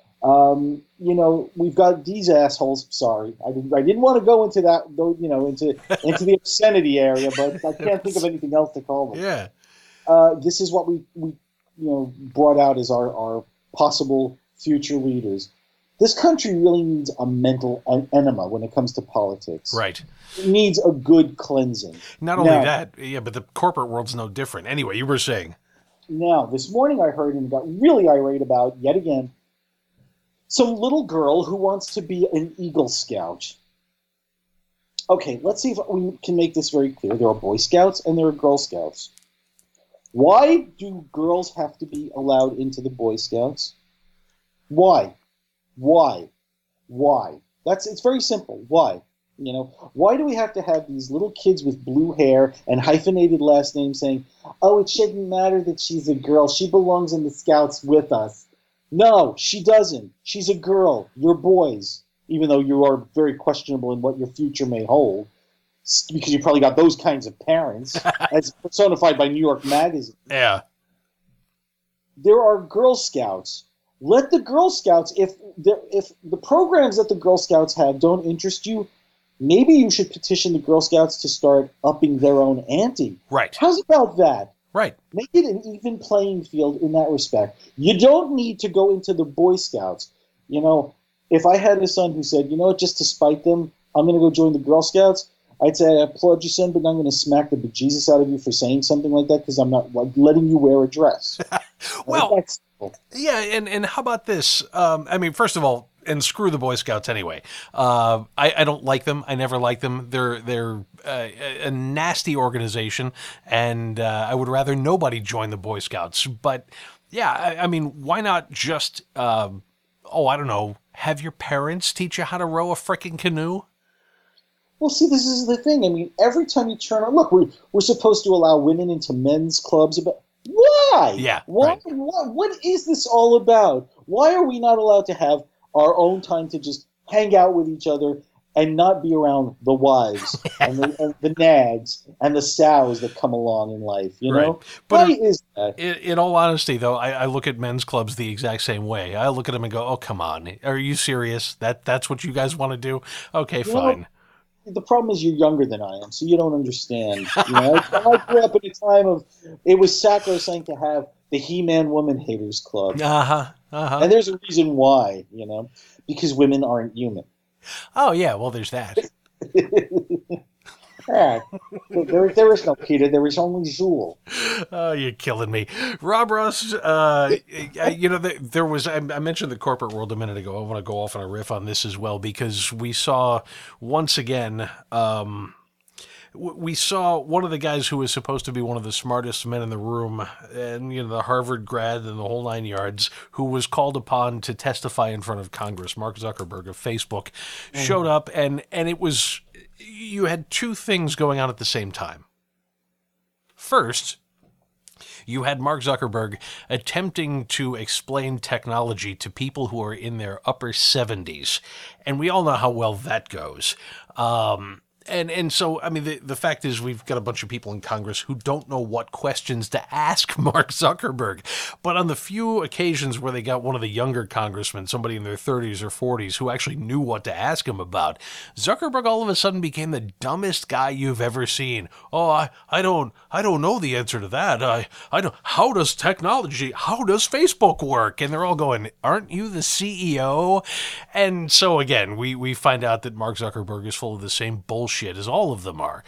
You know, we've got these assholes. Sorry, I didn't want to go into that, you know, into the obscenity area, but I can't think of anything else to call them. Yeah. This is what we you know brought out as our possible future leaders. This country really needs a mental enema when it comes to politics. Right. It needs a good cleansing. Not only that, yeah, but the corporate world's no different. Anyway, you were saying. Now, this morning I heard and got really irate about, yet again, some little girl who wants to be an Eagle Scout. Okay, let's see if we can make this very clear. There are Boy Scouts and there are Girl Scouts. Why do girls have to be allowed into the Boy Scouts? Why? It's very simple. Why? You know, why do we have to have these little kids with blue hair and hyphenated last names saying, oh, it shouldn't matter that she's a girl. She belongs in the Scouts with us. No, she doesn't. She's a girl. You're boys, even though you are very questionable in what your future may hold, because you probably got those kinds of parents, as personified by New York Magazine. Yeah. There are Girl Scouts. Let the Girl Scouts, if the programs that the Girl Scouts have don't interest you, maybe you should petition the Girl Scouts to start upping their own ante. Right. How's about that? Right. Make it an even playing field in that respect. You don't need to go into the Boy Scouts. You know, if I had a son who said, you know what, just to spite them, I'm going to go join the Girl Scouts, I'd say, I applaud you, son, but I'm going to smack the bejesus out of you for saying something like that because I'm not letting you wear a dress. Well, yeah, and how about this? I mean, first of all, And screw the Boy Scouts anyway. I don't like them. I never liked them. They're a nasty organization, and I would rather nobody join the Boy Scouts. But yeah, I mean, why not just I don't know, have your parents teach you how to row a frickin' canoe? Well, see, this is the thing. I mean, every time you turn on, look, we're supposed to allow women into men's clubs. But why? Yeah. Why? Right. What is this all about? Why are we not allowed to have our own time to just hang out with each other and not be around the wives and the nags and the sows that come along in life, you know? Right. But why is that? In all honesty, though, I look at men's clubs the exact same way. I look at them and go, "Oh, come on, are you serious? That's what you guys want to do? Okay, fine." The problem is you're younger than I am, so you don't understand. You know, I grew up in a time of it was sacrosanct to have the He-Man Woman Haters Club, and there's a reason why. You know, because women aren't human. Oh yeah, well, there's that. There is no Peter. There is only Zool. Oh, you're killing me, Rob Ross. There was. I mentioned the corporate world a minute ago. I want to go off on a riff on this as well because we saw once again. We saw one of the guys who was supposed to be one of the smartest men in the room, and the Harvard grad and the whole 9 yards, who was called upon to testify in front of Congress. Mark Zuckerberg of Facebook showed up, and it was. You had two things going on at the same time. First, you had Mark Zuckerberg attempting to explain technology to people who are in their upper 70s. And we all know how well that goes. And so, I mean, the fact is we've got a bunch of people in Congress who don't know what questions to ask Mark Zuckerberg. But on the few occasions where they got one of the younger congressmen, somebody in their 30s or 40s, who actually knew what to ask him about, Zuckerberg all of a sudden became the dumbest guy you've ever seen. Oh, I don't know the answer to that. I don't. How does Facebook work? And they're all going, aren't you the CEO? And so again, we find out that Mark Zuckerberg is full of the same bullshit as all of them are.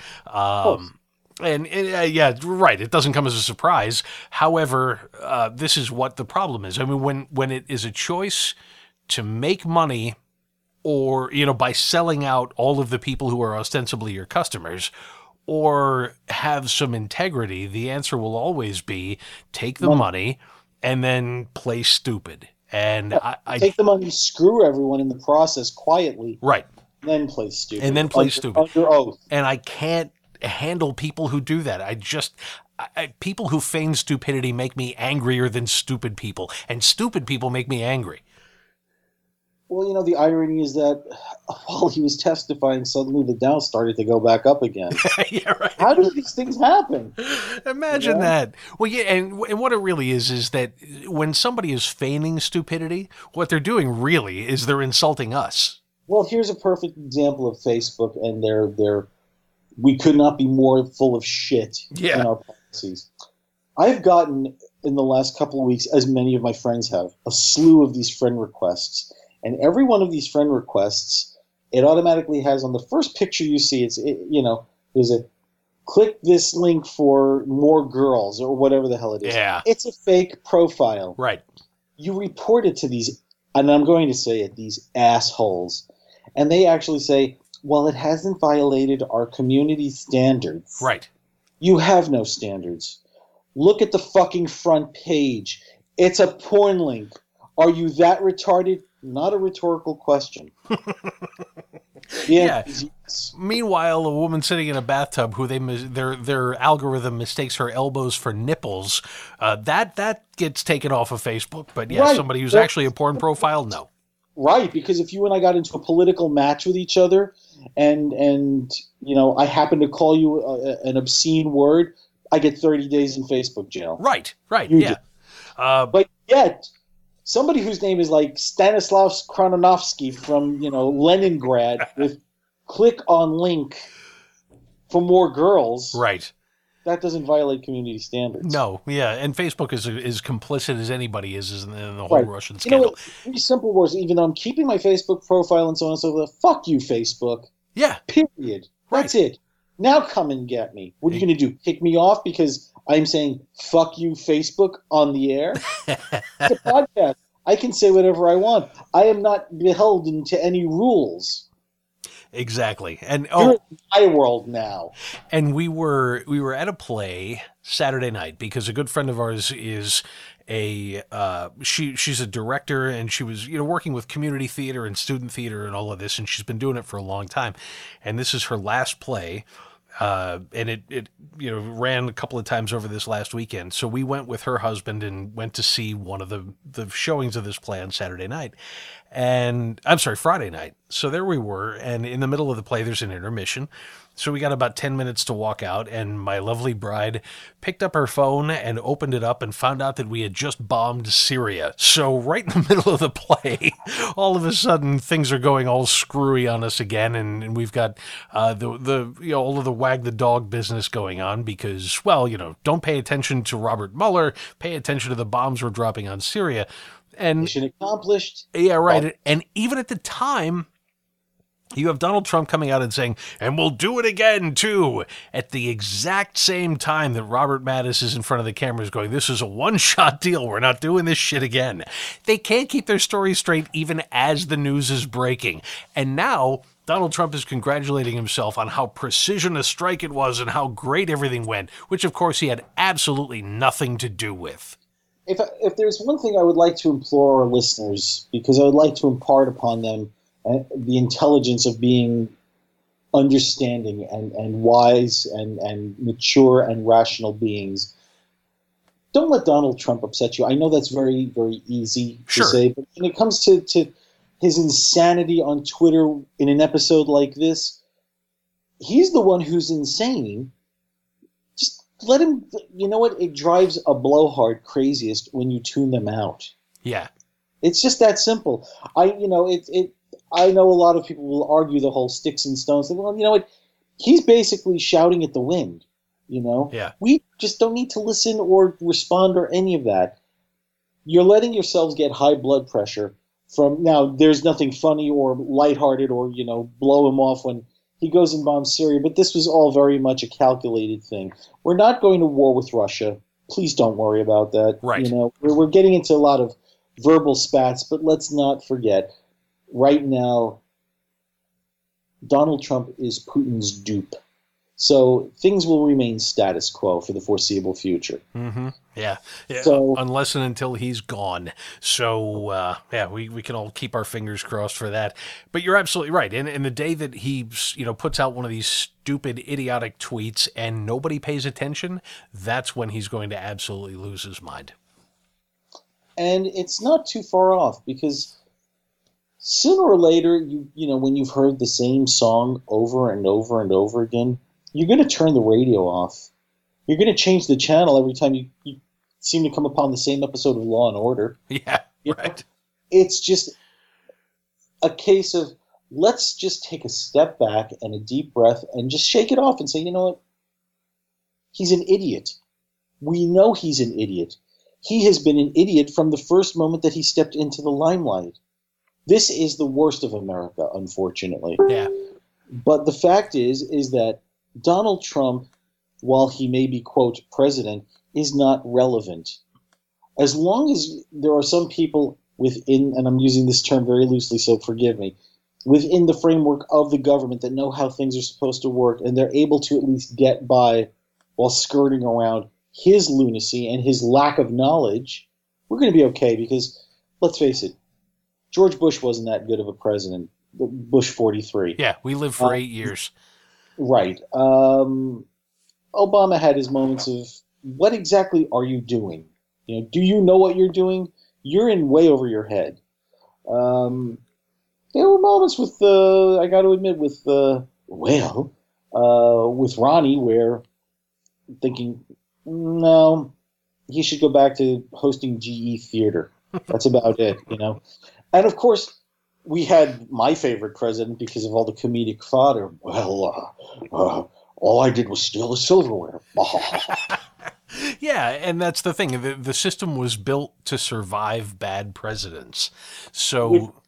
Yeah, right. It doesn't come as a surprise. However, this is what the problem is. I mean, when it is a choice to make money or, by selling out all of the people who are ostensibly your customers or have some integrity, the answer will always be take the money and then play stupid. And I take the money, screw everyone in the process quietly. Right. Then play stupid. Under oath. And I can't handle people who do that. People who feign stupidity make me angrier than stupid people. And stupid people make me angry. Well, the irony is that while he was testifying, suddenly the Dow started to go back up again. Yeah, right. How do these things happen? Imagine that. Well, yeah, and what it really is that when somebody is feigning stupidity, what they're doing really is they're insulting us. Well, here's a perfect example of Facebook and we could not be more full of shit in our policies. I've gotten, in the last couple of weeks, as many of my friends have, a slew of these friend requests. And every one of these friend requests, it automatically has on the first picture you see, there's a click this link for more girls or whatever the hell it is. Yeah. It's a fake profile. Right. You report it to these, and I'm going to say it, these assholes. And they actually say, well, it hasn't violated our community standards. Right. You have no standards. Look at the fucking front page. It's a porn link. Are you that retarded? Not a rhetorical question. Yeah. Meanwhile, a woman sitting in a bathtub who their algorithm mistakes her elbows for nipples, that gets taken off of Facebook. But yes, somebody who's actually a porn profile, no. Right, because if you and I got into a political match with each other, and I happen to call you an obscene word, I get 30 days in Facebook jail. Right, yeah. But yet, somebody whose name is like Stanislav Kronanovsky from Leningrad with click on link for more girls. Right. That doesn't violate community standards. No, yeah, and Facebook is complicit as anybody is in the whole Russian scandal. You know what? Pretty simple words. Even though I'm keeping my Facebook profile and so on and so forth, fuck you, Facebook. Yeah. Period. That's it. Now come and get me. What are you going to do? Kick me off because I'm saying fuck you, Facebook on the air? It's a podcast. I can say whatever I want. I am not beholden to any rules. Exactly. And You're in my world now. and we were at a play Saturday night because a good friend of ours is she's a director, and she was working with community theater and student theater and all of this, and she's been doing it for a long time, and this is her last play. And it ran a couple of times over this last weekend. So we went with her husband and went to see one of the showings of this play on Saturday night. And I'm sorry, Friday night. So there we were. And in the middle of the play, there's an intermission. So we got about 10 minutes to walk out, and my lovely bride picked up her phone and opened it up and found out that we had just bombed Syria. So right in the middle of the play, all of a sudden things are going all screwy on us again, and we've got all of the wag the dog business going on because, don't pay attention to Robert Mueller, pay attention to the bombs we're dropping on Syria. And mission accomplished. Yeah, right. Well, and even at the time, you have Donald Trump coming out and saying, and we'll do it again, too, at the exact same time that Robert Mattis is in front of the cameras going, this is a one-shot deal. We're not doing this shit again. They can't keep their story straight even as the news is breaking. And now Donald Trump is congratulating himself on how precision a strike it was and how great everything went, which, of course, he had absolutely nothing to do with. If there's one thing I would like to implore our listeners, because I would like to impart upon them the intelligence of being understanding and wise and mature and rational beings. Don't let Donald Trump upset you. I know that's very, very easy to say, but when it comes to his insanity on Twitter in an episode like this, he's the one who's insane. Just let him, you know what? It drives a blowhard craziest when you tune them out. Yeah. It's just that simple. I know a lot of people will argue the whole sticks and stones thing. Well, you know what? He's basically shouting at the wind, Yeah. We just don't need to listen or respond or any of that. You're letting yourselves get high blood pressure from, now there's nothing funny or lighthearted or, blow him off when he goes and bombs Syria, but this was all very much a calculated thing. We're not going to war with Russia. Please don't worry about that. Right. We're getting into a lot of verbal spats, but let's not forget, right now, Donald Trump is Putin's dupe. So things will remain status quo for the foreseeable future. Mm-hmm. Yeah. So, unless and until he's gone. So, we can all keep our fingers crossed for that. But you're absolutely right. And the day that he, puts out one of these stupid, idiotic tweets and nobody pays attention, that's when he's going to absolutely lose his mind. And it's not too far off, because sooner or later, when you've heard the same song over and over and over again, you're going to turn the radio off. You're going to change the channel every time you seem to come upon the same episode of Law and Order. Yeah, right. It's just a case of, let's just take a step back and a deep breath and just shake it off and say, you know what? He's an idiot. We know he's an idiot. He has been an idiot from the first moment that he stepped into the limelight. This is the worst of America, unfortunately. Yeah. But the fact is that Donald Trump, while he may be, quote, president, is not relevant. As long as there are some people within, and I'm using this term very loosely, so forgive me, within the framework of the government that know how things are supposed to work, and they're able to at least get by while skirting around his lunacy and his lack of knowledge, we're going to be okay, because, let's face it, George Bush wasn't that good of a president. Bush 43. Yeah, we lived for 8 years. Right. Obama had his moments of, what exactly are you doing? Do you know what you're doing? You're in way over your head. There were moments with, I got to admit, with Ronnie, where I'm thinking, no, he should go back to hosting GE Theater. That's about it, And of course, we had my favorite president because of all the comedic fodder. Well, all I did was steal the silverware. Yeah, and that's the thing. The system was built to survive bad presidents. So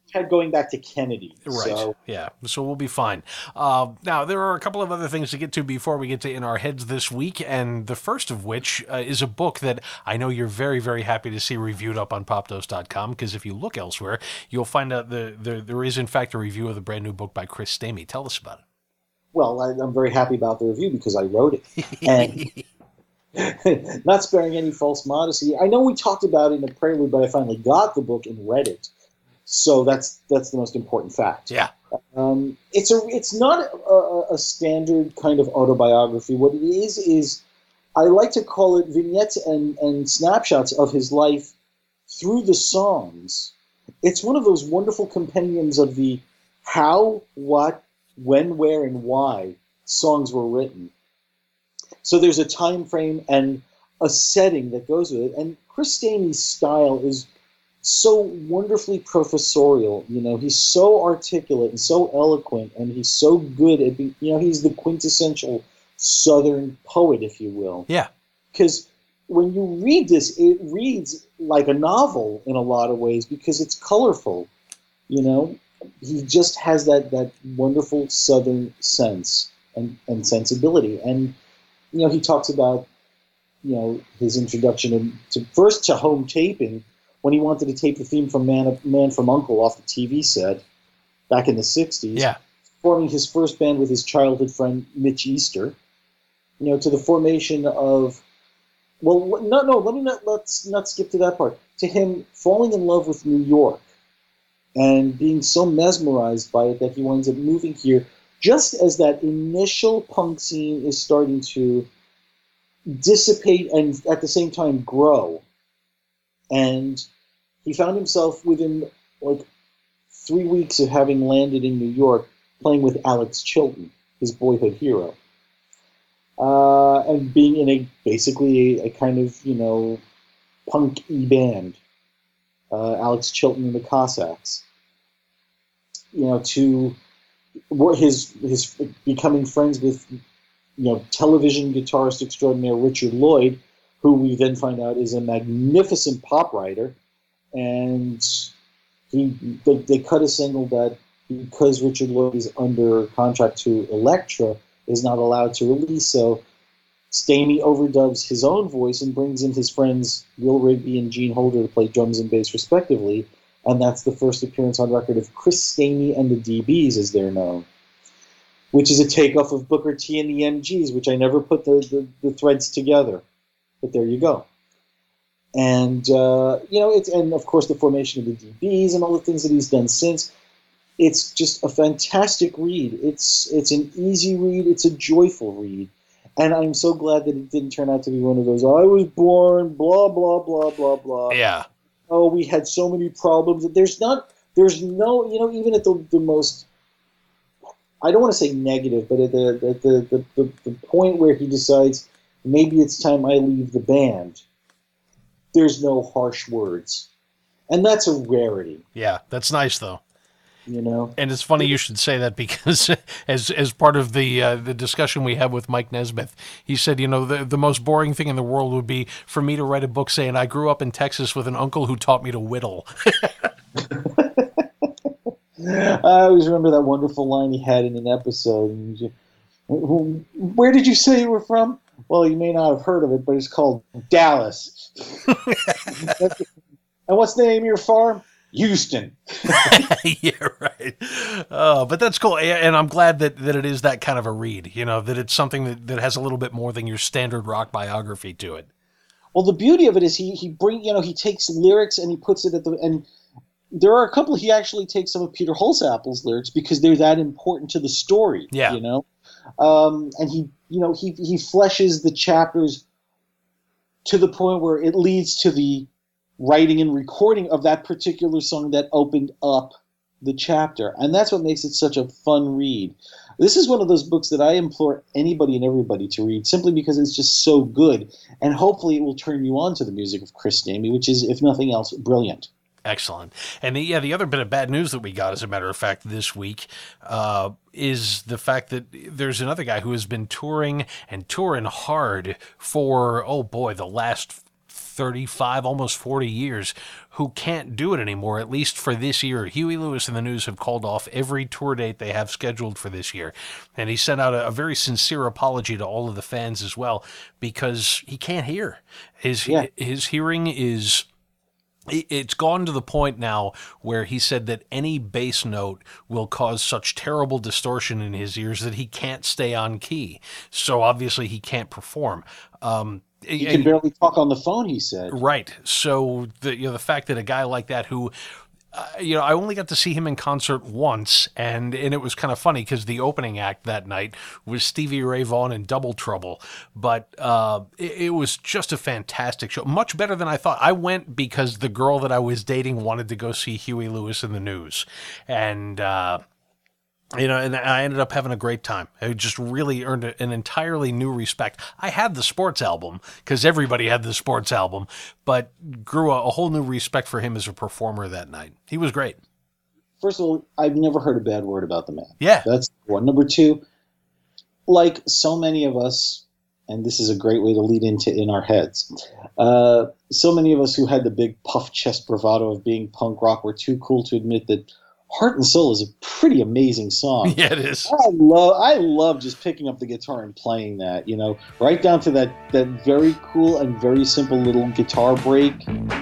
had going back to Kennedy. Right. So. Yeah. So we'll be fine. Now, there are a couple of other things to get to before we get to In Our Heads this week, and the first of which is a book that I know you're very, very happy to see reviewed up on popdose.com, because if you look elsewhere, you'll find out there is, in fact, a review of the brand new book by Chris Stamey. Tell us about it. Well, I'm very happy about the review because I wrote it. And not sparing any false modesty. I know we talked about it in the prelude, but I finally got the book and read it. So that's the most important fact. Yeah. It's not a standard kind of autobiography. What it is I like to call it vignettes and snapshots of his life through the songs. It's one of those wonderful compendiums of the how, what, when, where, and why songs were written. So there's a time frame and a setting that goes with it. And Chris Stamey's style is so wonderfully professorial. He's so articulate and so eloquent, and he's so good at being, he's the quintessential Southern poet, if you will. Yeah. Because when you read this, it reads like a novel in a lot of ways because it's colorful. He just has that wonderful Southern sense and sensibility. And, he talks about, his introduction to home taping when he wanted to tape the theme from Man from U.N.C.L.E. off the TV set back in the 60s. Yeah. Forming his first band with his childhood friend Mitch Easter. To the formation of, let's not skip to that part. To him falling in love with New York and being so mesmerized by it that he winds up moving here just as that initial punk scene is starting to dissipate and at the same time grow. And he found himself within 3 weeks of having landed in New York playing with Alex Chilton, his boyhood hero. And being in basically a kind of, punk-y band. Alex Chilton and the Cossacks. To his becoming friends with, television guitarist extraordinaire Richard Lloyd, who we then find out is a magnificent pop writer. And they cut a single that, because Richard Lloyd is under contract to Elektra, is not allowed to release. So Stamey overdubs his own voice and brings in his friends Will Rigby and Gene Holder to play drums and bass respectively. And that's the first appearance on record of Chris Stamey and the DBs, as they're known, which is a takeoff of Booker T and the MGs, which I never put the threads together. But there you go. And, and of course the formation of the DBs and all the things that he's done since. It's just a fantastic read. It's an easy read. It's a joyful read. And I'm so glad that it didn't turn out to be one of those, I was born, blah, blah, blah, blah, blah. Yeah. Oh, we had so many problems. There's no, even at the most, I don't want to say negative, but at the point where he decides maybe it's time I leave the band, there's no harsh words. And that's a rarity. Yeah, that's nice, though. And it's funny you should say that because as part of the discussion we had with Mike Nesmith, he said, the most boring thing in the world would be for me to write a book saying I grew up in Texas with an uncle who taught me to whittle. I always remember that wonderful line he had in an episode. Where did you say you were from? Well, you may not have heard of it, but it's called Dallas. And what's the name of your farm? Houston. Yeah, right. But that's cool. And I'm glad that it is that kind of a read, that it's something that has a little bit more than your standard rock biography to it. Well, the beauty of it is he takes lyrics and he puts it and there are a couple, he actually takes some of Peter Holsapple's lyrics because they're that important to the story. Yeah. And he fleshes the chapters to the point where it leads to the writing and recording of that particular song that opened up the chapter. And that's what makes it such a fun read. This is one of those books that I implore anybody and everybody to read simply because it's just so good. And hopefully it will turn you on to the music of Chris Stamey, which is, if nothing else, brilliant. Excellent. And the other bit of bad news that we got, as a matter of fact, this week is the fact that there's another guy who has been touring hard for, the last 35, almost 40 years, who can't do it anymore, at least for this year. Huey Lewis and the News have called off every tour date they have scheduled for this year. And he sent out a very sincere apology to all of the fans as well, because he can't hear. His hearing is... It's gone to the point now where he said that any bass note will cause such terrible distortion in his ears that he can't stay on key. So obviously he can't perform. He can barely talk on the phone, he said. Right. So the fact that a guy like that who... I only got to see him in concert once, and it was kind of funny because the opening act that night was Stevie Ray Vaughan and Double Trouble, but it was just a fantastic show, much better than I thought. I went because the girl that I was dating wanted to go see Huey Lewis and the News, and and I ended up having a great time. I just really earned an entirely new respect. I had the Sports album, because everybody had the Sports album, but grew a whole new respect for him as a performer that night. He was great. First of all, I've never heard a bad word about the man. Yeah. That's one. Number two, like so many of us, and this is a great way to lead into in our heads, so many of us who had the big puff chest bravado of being punk rock were too cool to admit that Heart and Soul is a pretty amazing song. Yeah, it is. I love just picking up the guitar and playing that, right down to that very cool and very simple little guitar break.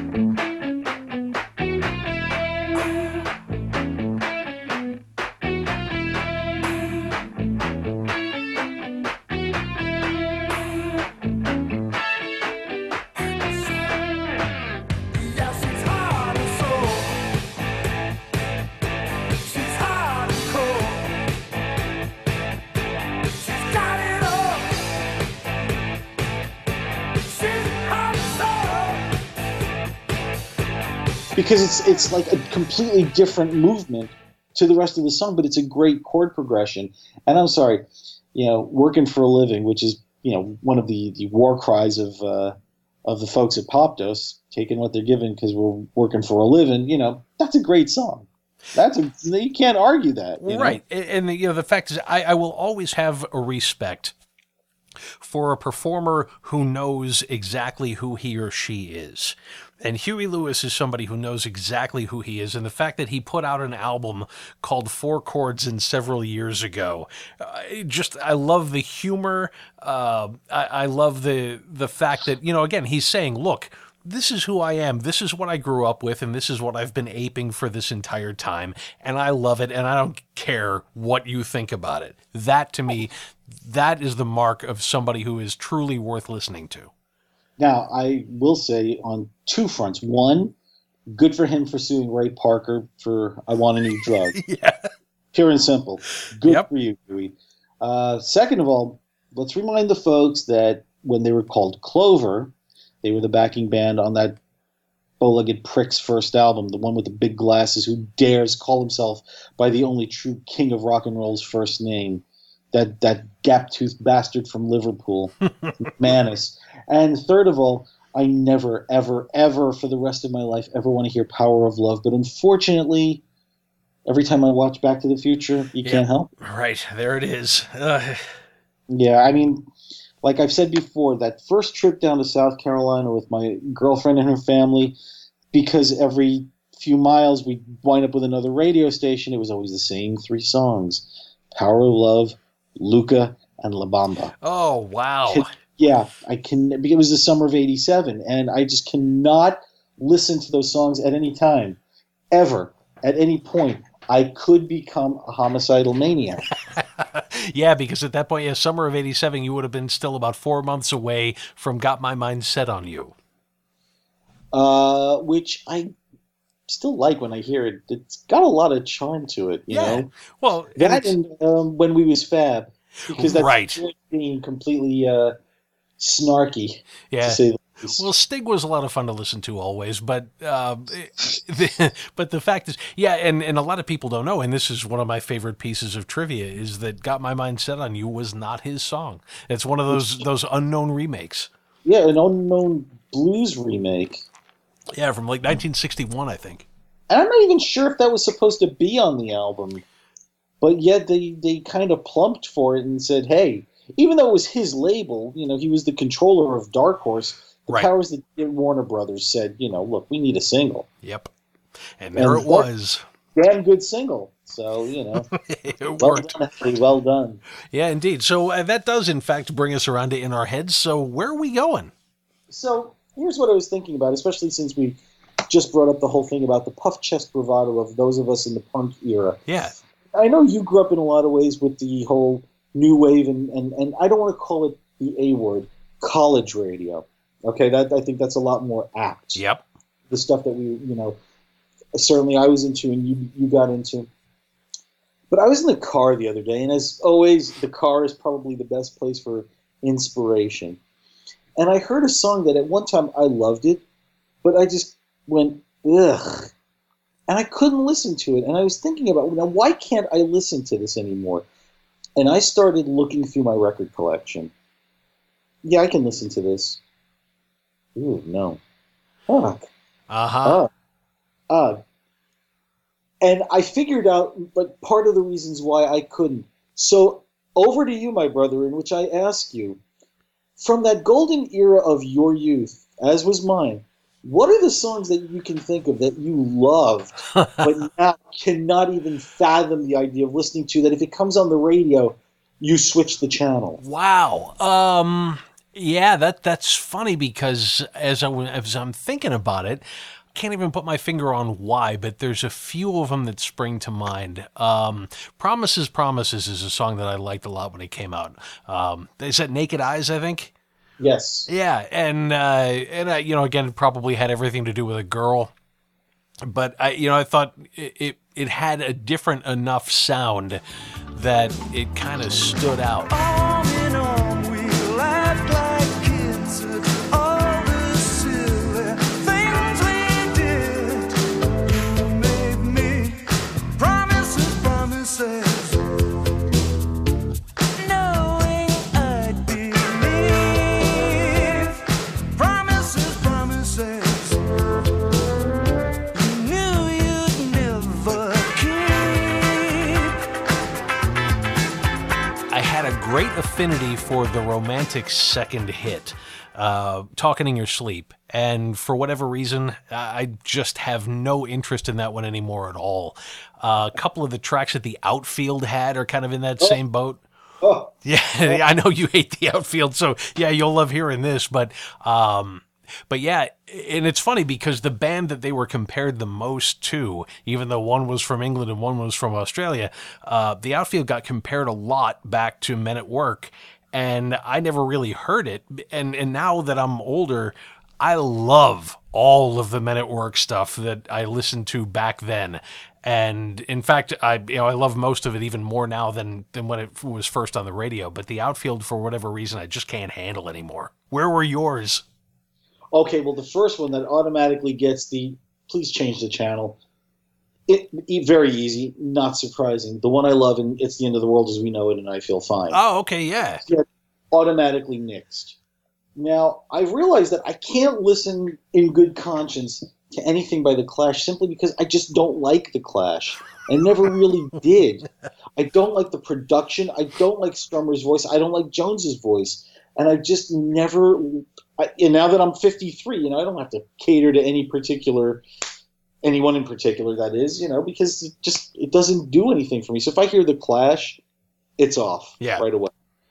Because it's like a completely different movement to the rest of the song, but it's a great chord progression. And I'm sorry, working for a living, which is one of the war cries of the folks at Popdose, taking what they're given because we're working for a living. That's a great song. You can't argue that, right? And the fact is, I will always have a respect for a performer who knows exactly who he or she is. And Huey Lewis is somebody who knows exactly who he is. And the fact that he put out an album called Four Chords in several years ago, I love the humor. I love the fact that, again, he's saying, look, this is who I am. This is what I grew up with. And this is what I've been aping for this entire time. And I love it. And I don't care what you think about it. That, to me, that is the mark of somebody who is truly worth listening to. Now, I will say on two fronts. One, good for him for suing Ray Parker for I Want a New Drug. Yeah. Pure and simple. Good for you, Huey. Second of all, let's remind the folks that when they were called Clover, they were the backing band on that bow-legged prick's first album, the one with the big glasses who dares call himself by the only true king of rock and roll's first name. That gap-toothed bastard from Liverpool, Manus. And third of all, I never, ever, ever for the rest of my life ever want to hear Power of Love. But unfortunately, every time I watch Back to the Future, you can't help it. Right, there it is. Yeah, I mean, like I've said before, that first trip down to South Carolina with my girlfriend and her family, because every few miles we'd wind up with another radio station, it was always the same three songs. Power of Love, Luca, and La Bamba. Oh, wow. Yeah, it was the summer of '87, and I just cannot listen to those songs at any time, ever, at any point. I could become a homicidal maniac. Yeah, because at that point, summer of '87, you would have been still about 4 months away from Got My Mind Set on You. Which I still like when I hear it. It's got a lot of charm to it, you know? Well, that and When We Was Fab, because that's right. being completely snarky, to say the least. Well, Stig was a lot of fun to listen to always, but the fact is, and a lot of people don't know, and this is one of my favorite pieces of trivia, is that Got My Mind Set on You was not his song. It's one of those unknown remakes. Yeah, an unknown blues remake. Yeah, from like 1961, I think. And I'm not even sure if that was supposed to be on the album, but yet they kind of plumped for it and said, hey, even though it was his label, he was the controller of Dark Horse, The Right. powers that be at Warner Brothers said, look, we need a single. Yep. And there it was. Damn good single. So, It well worked. done, Harry, well done. Yeah, indeed. So that does, in fact, bring us around to In Our Heads. So where are we going? So here's what I was thinking about, especially since we just brought up the whole thing about the puff chest bravado of those of us in the punk era. Yeah. I know you grew up in a lot of ways with the whole new wave, and I don't want to call it the A word, college radio. Okay, I think that's a lot more apt. Yep. The stuff that we, certainly I was into and you got into. But I was in the car the other day, and as always, the car is probably the best place for inspiration. And I heard a song that at one time I loved it, but I just went, ugh. And I couldn't listen to it. And I was thinking about, now, why can't I listen to this anymore? And I started looking through my record collection. Yeah, I can listen to this. Ooh, no. Fuck. Uh-huh. And I figured out, like, part of the reasons why I couldn't. So, over to you, my brother, in which I ask you, from that golden era of your youth, as was mine, what are the songs that you can think of that you loved, but now cannot even fathom the idea of listening to, that if it comes on the radio, you switch the channel? Wow. Yeah, that's funny, because as I'm thinking about it, I can't even put my finger on why, but there's a few of them that spring to mind. Promises, Promises is a song that I liked a lot when it came out. Is that Naked Eyes, I think? Yes. Yeah, and again, it probably had everything to do with a girl, but I thought it had a different enough sound that it kind of stood out. On and on, we laughed like kids at all the silly things we did. You made me promises, promises, knowing I'd believe. Promises, promises, you knew you'd never keep. I had a great affinity for the Romantics' second hit, Talking in Your Sleep. And for whatever reason, I just have no interest in that one anymore at all. A couple of the tracks that the Outfield had are kind of in that same boat. Oh, Yeah, I know you hate the Outfield, so yeah, you'll love hearing this. But yeah, and it's funny because the band that they were compared the most to, even though one was from England and one was from Australia, the Outfield got compared a lot back to Men at Work, and I never really heard it. And now that I'm older, I love all of the Men at Work stuff that I listened to back then. And in fact, I love most of it even more now than when it was first on the radio. But the Outfield, for whatever reason, I just can't handle anymore. Where were yours? okay, well, the first one that automatically gets the please change the channel. Very easy, not surprising. The one I love, and It's the End of the World as We Know It, and I Feel Fine. Oh, okay, yeah. Automatically nixed. Now, I've realized that I can't listen in good conscience to anything by The Clash simply because I just don't like The Clash. I never really did. I don't like the production. I don't like Strummer's voice. I don't like Jones's voice. And I just never... and now that I'm 53, I don't have to cater to anyone in particular, that is, because it doesn't do anything for me. So if I hear The Clash, it's off right away.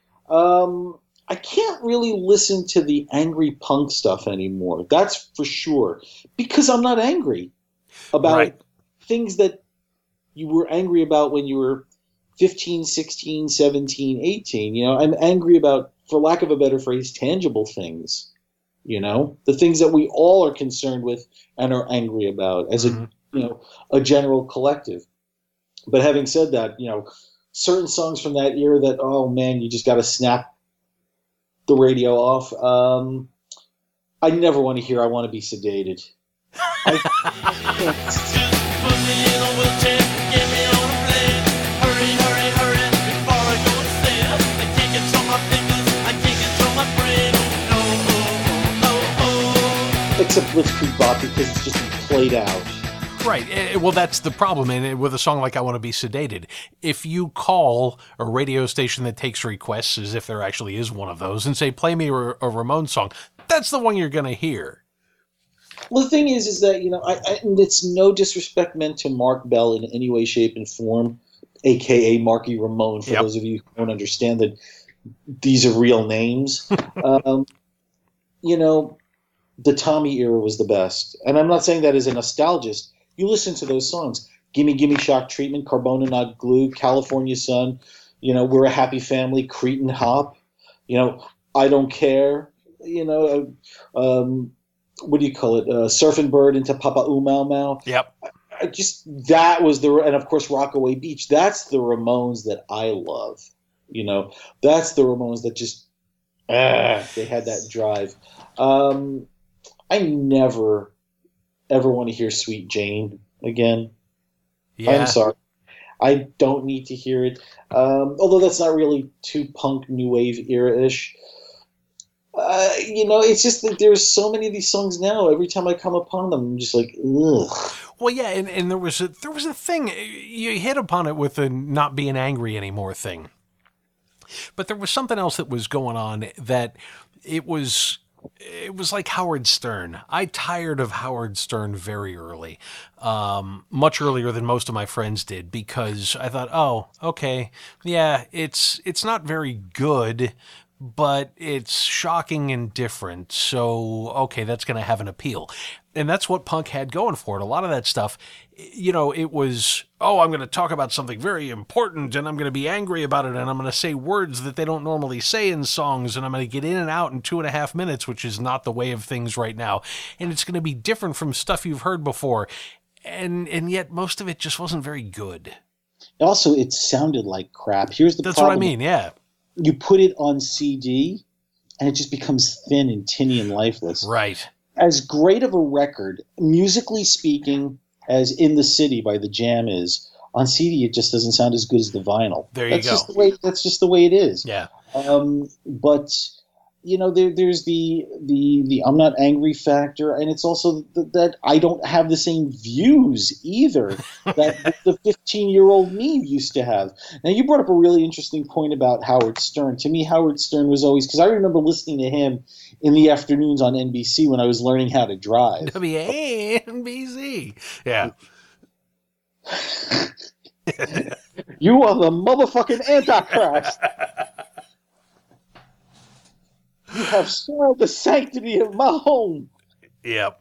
I can't really listen to the angry punk stuff anymore. That's for sure. Because I'm not angry about things that you were angry about when you were 15, 16, 17, 18. I'm angry about, for lack of a better phrase, tangible things. The things that we all are concerned with and are angry about as a general collective. But having said that, certain songs from that era that, oh man, you just got to snap the radio off. I never want to hear I Want to Be Sedated. Except Blitzkrieg Bop because it's just played out. Right. Well, that's the problem. And with a song like I Want to Be Sedated, if you call a radio station that takes requests, as if there actually is one of those, and say, play me a Ramones song, That's the one you're going to hear. Well, the thing is that, and it's no disrespect meant to Mark Bell in any way, shape, and form, a.k.a. Marky Ramone, for those of you who don't understand that these are real names. The Tommy era was the best. And I'm not saying that as a nostalgist. You listen to those songs. Gimme Gimme Shock Treatment, Carbona Not Glue, California Sun, We're a Happy Family, Cretin Hop, I Don't Care, what do you call it? Surfing Bird into Papa Oom Mau Mau. Yep. That was and of course Rockaway Beach. That's the Ramones that I love. That's the Ramones that just, they had that drive. I never, ever want to hear Sweet Jane again. Yeah. I'm sorry. I don't need to hear it. Although that's not really too punk new wave era-ish. It's just that there's so many of these songs now. Every time I come upon them, I'm just like, ugh. Well, yeah, and there was a thing. You hit upon it with the not being angry anymore thing. But there was something else that was going on that it was like Howard Stern. I tired of Howard Stern very early, much earlier than most of my friends did, because I thought, oh, okay, yeah, it's not very good, but it's shocking and different. So, okay, that's going to have an appeal. And that's what punk had going for it. A lot of that stuff, it was, oh, I'm going to talk about something very important and I'm going to be angry about it and I'm going to say words that they don't normally say in songs and I'm going to get in and out in 2.5 minutes, which is not the way of things right now. And it's going to be different from stuff you've heard before. And yet most of it just wasn't very good. Also, it sounded like crap. Here's the That's problem. what I mean, yeah. You put it on CD and it just becomes thin and tinny and lifeless. Right. As great of a record, musically speaking, as In the City by The Jam is, on CD it just doesn't sound as good as the vinyl. There you go. That's just the way it is. Yeah. But there's the I'm not angry factor, and it's also that I don't have the same views either that the 15-year-old me used to have. Now, you brought up a really interesting point about Howard Stern. To me, Howard Stern was always, because I remember listening to him in the afternoons on NBC when I was learning how to drive. WNBC. Yeah. You are the motherfucking Antichrist. You have soiled the sanctity of my home. Yep.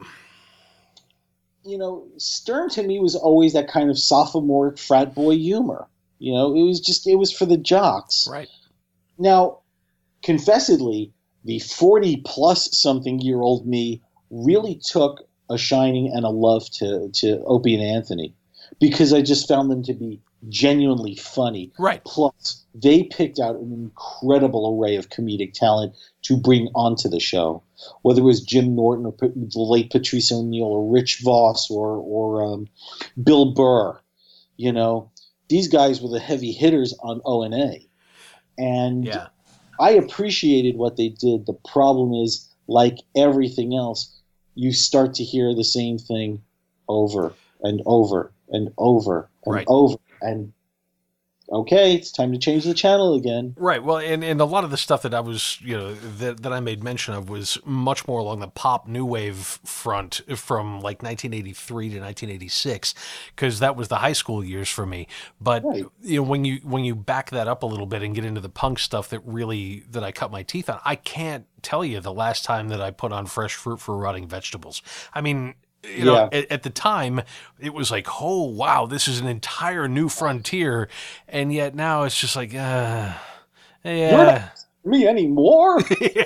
Stern to me was always that kind of sophomoric frat boy humor. It was for the jocks. Right. Now, confessedly, the 40-plus-something-year-old me really took a shining and a love to Opie and Anthony because I just found them to be genuinely funny. Right. Plus, they picked out an incredible array of comedic talent to bring onto the show, whether it was Jim Norton or the late Patrice O'Neill or Rich Voss or Bill Burr. These guys were the heavy hitters on O&A. And yeah. I appreciated what they did. The problem is, like everything else, you start to hear the same thing over and over and over and right. over. And okay, it's time to change the channel again. Right. Well, and a lot of the stuff that I was, that I made mention of was much more along the pop new wave front from like 1983 to 1986, because that was the high school years for me. But right. When you back that up a little bit and get into the punk stuff that I cut my teeth on, I can't tell you the last time that I put on Fresh Fruit for Rotting Vegetables. I mean, at the time, it was like, oh, wow, this is an entire new frontier. And yet now it's just like, yeah. You're not me anymore.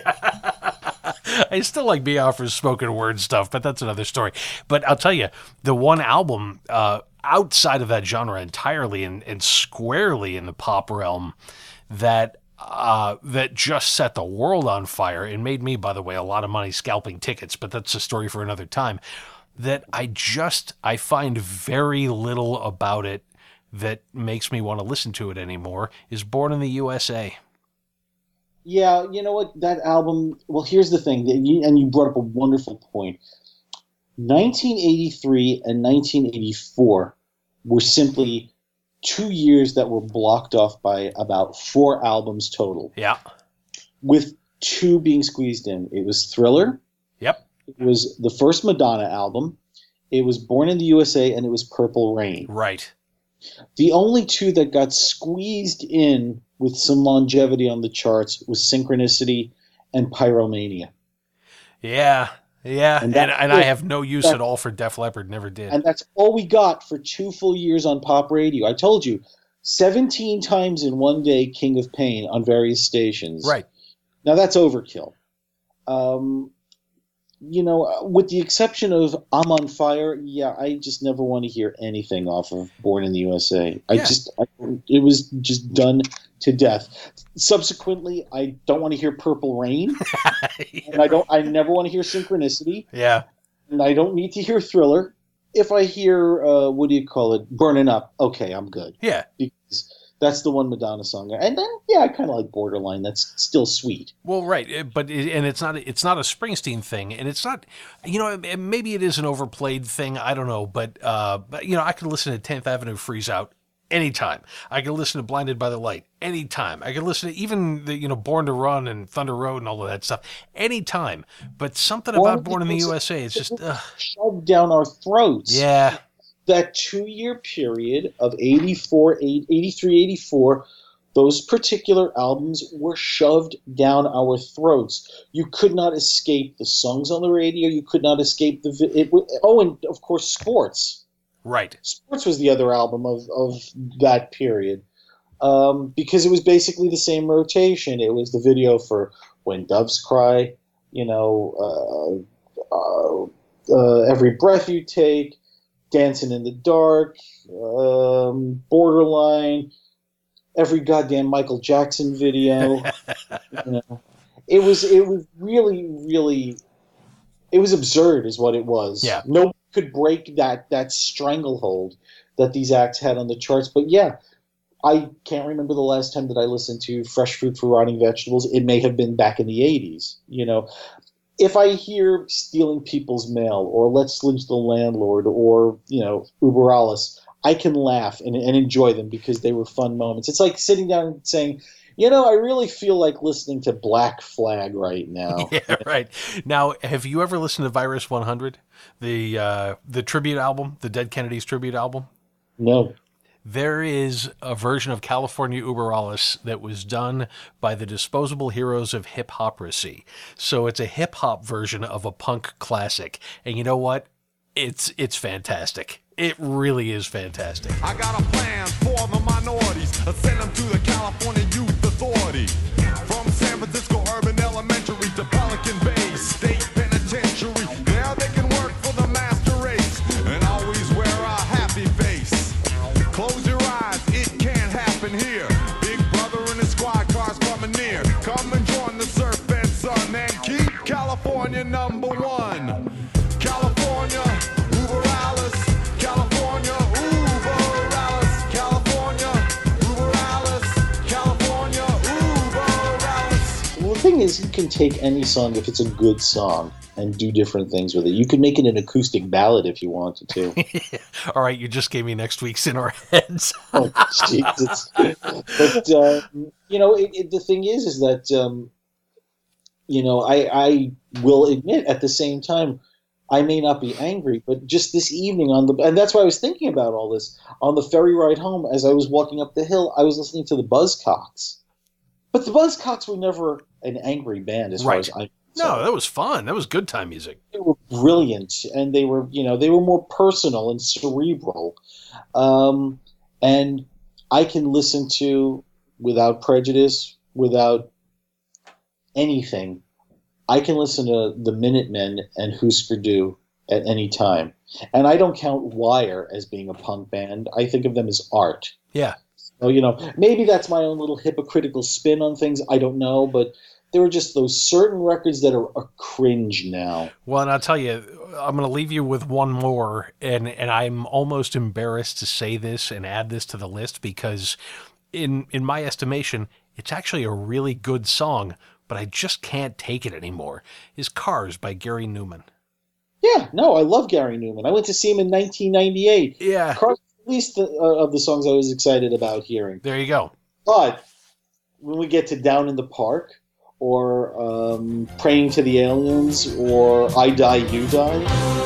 I still like Biafra's spoken word stuff, but that's another story. But I'll tell you, the one album outside of that genre entirely and squarely in the pop realm that just set the world on fire and made me, by the way, a lot of money scalping tickets, but that's a story for another time. That I find very little about it that makes me want to listen to it anymore is Born in the USA. Yeah, you know what? That album, well, here's the thing, and you brought up a wonderful point. 1983 and 1984 were simply 2 years that were blocked off by about 4 albums total. Yeah. With two being squeezed in. It was Thriller. Yep. It was the first Madonna album. It was Born in the USA, and it was Purple Rain. Right. The only two that got squeezed in with some longevity on the charts was Synchronicity and Pyromania. Yeah. Yeah. And And I have no use at all for Def Leppard. Never did. And that's all we got for 2 full years on pop radio. I told you, 17 times in one day, King of Pain on various stations. Right. Now that's overkill. With the exception of I'm on Fire, I just never want to hear anything off of Born in the USA. It was just done to death. Subsequently, I don't want to hear Purple Rain, and I never want to hear Synchronicity. Yeah. And I don't need to hear Thriller. If I hear Burning Up, okay, I'm good. Yeah. Because that's the one Madonna song. And then, I kind of like Borderline. That's still sweet. Well, right, it's not a Springsteen thing, and it's not, maybe it is an overplayed thing. I don't know, but I could listen to 10th Avenue Freeze Out anytime. I could listen to Blinded by the Light anytime. I could listen to even the Born to Run and Thunder Road and all of that stuff anytime. But something about Born in the USA, it's just shoved down our throats. Yeah. That 2-year period of 83, 84, those particular albums were shoved down our throats. You could not escape the songs on the radio. You could not escape and of course, Sports. Right. Sports was the other album of that period because it was basically the same rotation. It was the video for When Doves Cry, Every Breath You Take, Dancing in the Dark, Borderline, every goddamn Michael Jackson video. It was really, really, it was absurd is what it was. Yeah. Nobody could break that stranglehold that these acts had on the charts. But I can't remember the last time that I listened to Fresh Fruit for Rotting Vegetables. It may have been back in the 80s, If I hear Stealing People's Mail or Let's Lynch the Landlord or, Uber Alles, I can laugh and enjoy them because they were fun moments. It's like sitting down and saying, I really feel like listening to Black Flag right now. Yeah, right. Now, have you ever listened to Virus 100, the tribute album, the Dead Kennedys tribute album? No. There is a version of California Uber Alles that was done by the Disposable Heroes of Hip Hoperacy. So it's a hip hop version of a punk classic. And you know what? It's fantastic. It really is fantastic. I got a plan for the minorities. I send them to the California Youth Authority. From San Francisco Urban Elementary to Pelican Bay State Penitentiary. There they can work for the master race and always wear a happy face. Close your eyes, it can't happen here. Big brother and his squad cars coming near. Come and join the surf and sun and keep California #1. California, Uber Alles. California, Uber Alles. California, Uber Alles. California, Uber Alles. Well, the thing is, you can take any song if it's a good song and do different things with it. You can make it an acoustic ballad if you wanted to. All right, you just gave me next week's in our heads. Oh, Jesus. But, the thing is that, I will admit at the same time, I may not be angry, but just this evening and that's why I was thinking about all this, on the ferry ride home, as I was walking up the hill, I was listening to the Buzzcocks. But the Buzzcocks were never an angry band as far as I No, that was fun. That was good time music. They were brilliant, and they were more personal and cerebral. And I can listen to, without prejudice, without anything, I can listen to the Minutemen and Husker Du at any time. And I don't count Wire as being a punk band. I think of them as art. Yeah. So, maybe that's my own little hypocritical spin on things. I don't know, but there are just those certain records that are a cringe now. Well, and I'll tell you, I'm going to leave you with one more, and I'm almost embarrassed to say this and add this to the list because in my estimation, it's actually a really good song, but I just can't take it anymore, is Cars by Gary Newman. Yeah, no, I love Gary Newman. I went to see him in 1998. Yeah. Cars, at least of the songs I was excited about hearing. There you go. But when we get to Down in the Park, or Praying to the Aliens, or I Die, You Die.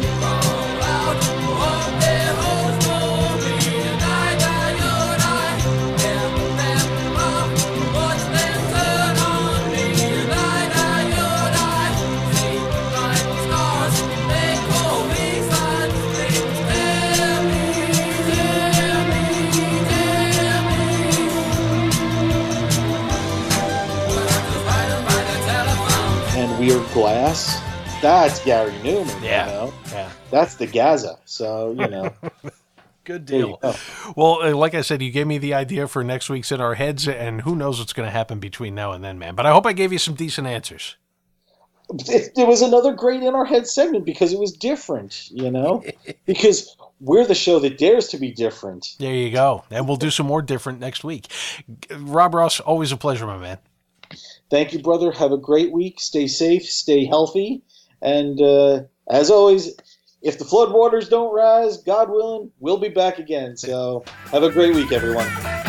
And Weird Glass. That's Gary Newman. Yeah. You know? Yeah. That's the Gaza. So, you know. Good There you deal. go. Well, like I said, you gave me the idea for next week's In Our Heads, and who knows what's going to happen between now and then, man. But I hope I gave you some decent answers. It was another great In Our Head segment because it was different, you know? Because we're the show that dares to be different. There you go. And we'll do some more different next week. Rob Ross, always a pleasure, my man. Thank you, brother. Have a great week. Stay safe, stay healthy. And as always, if the floodwaters don't rise, God willing, we'll be back again. So have a great week, everyone.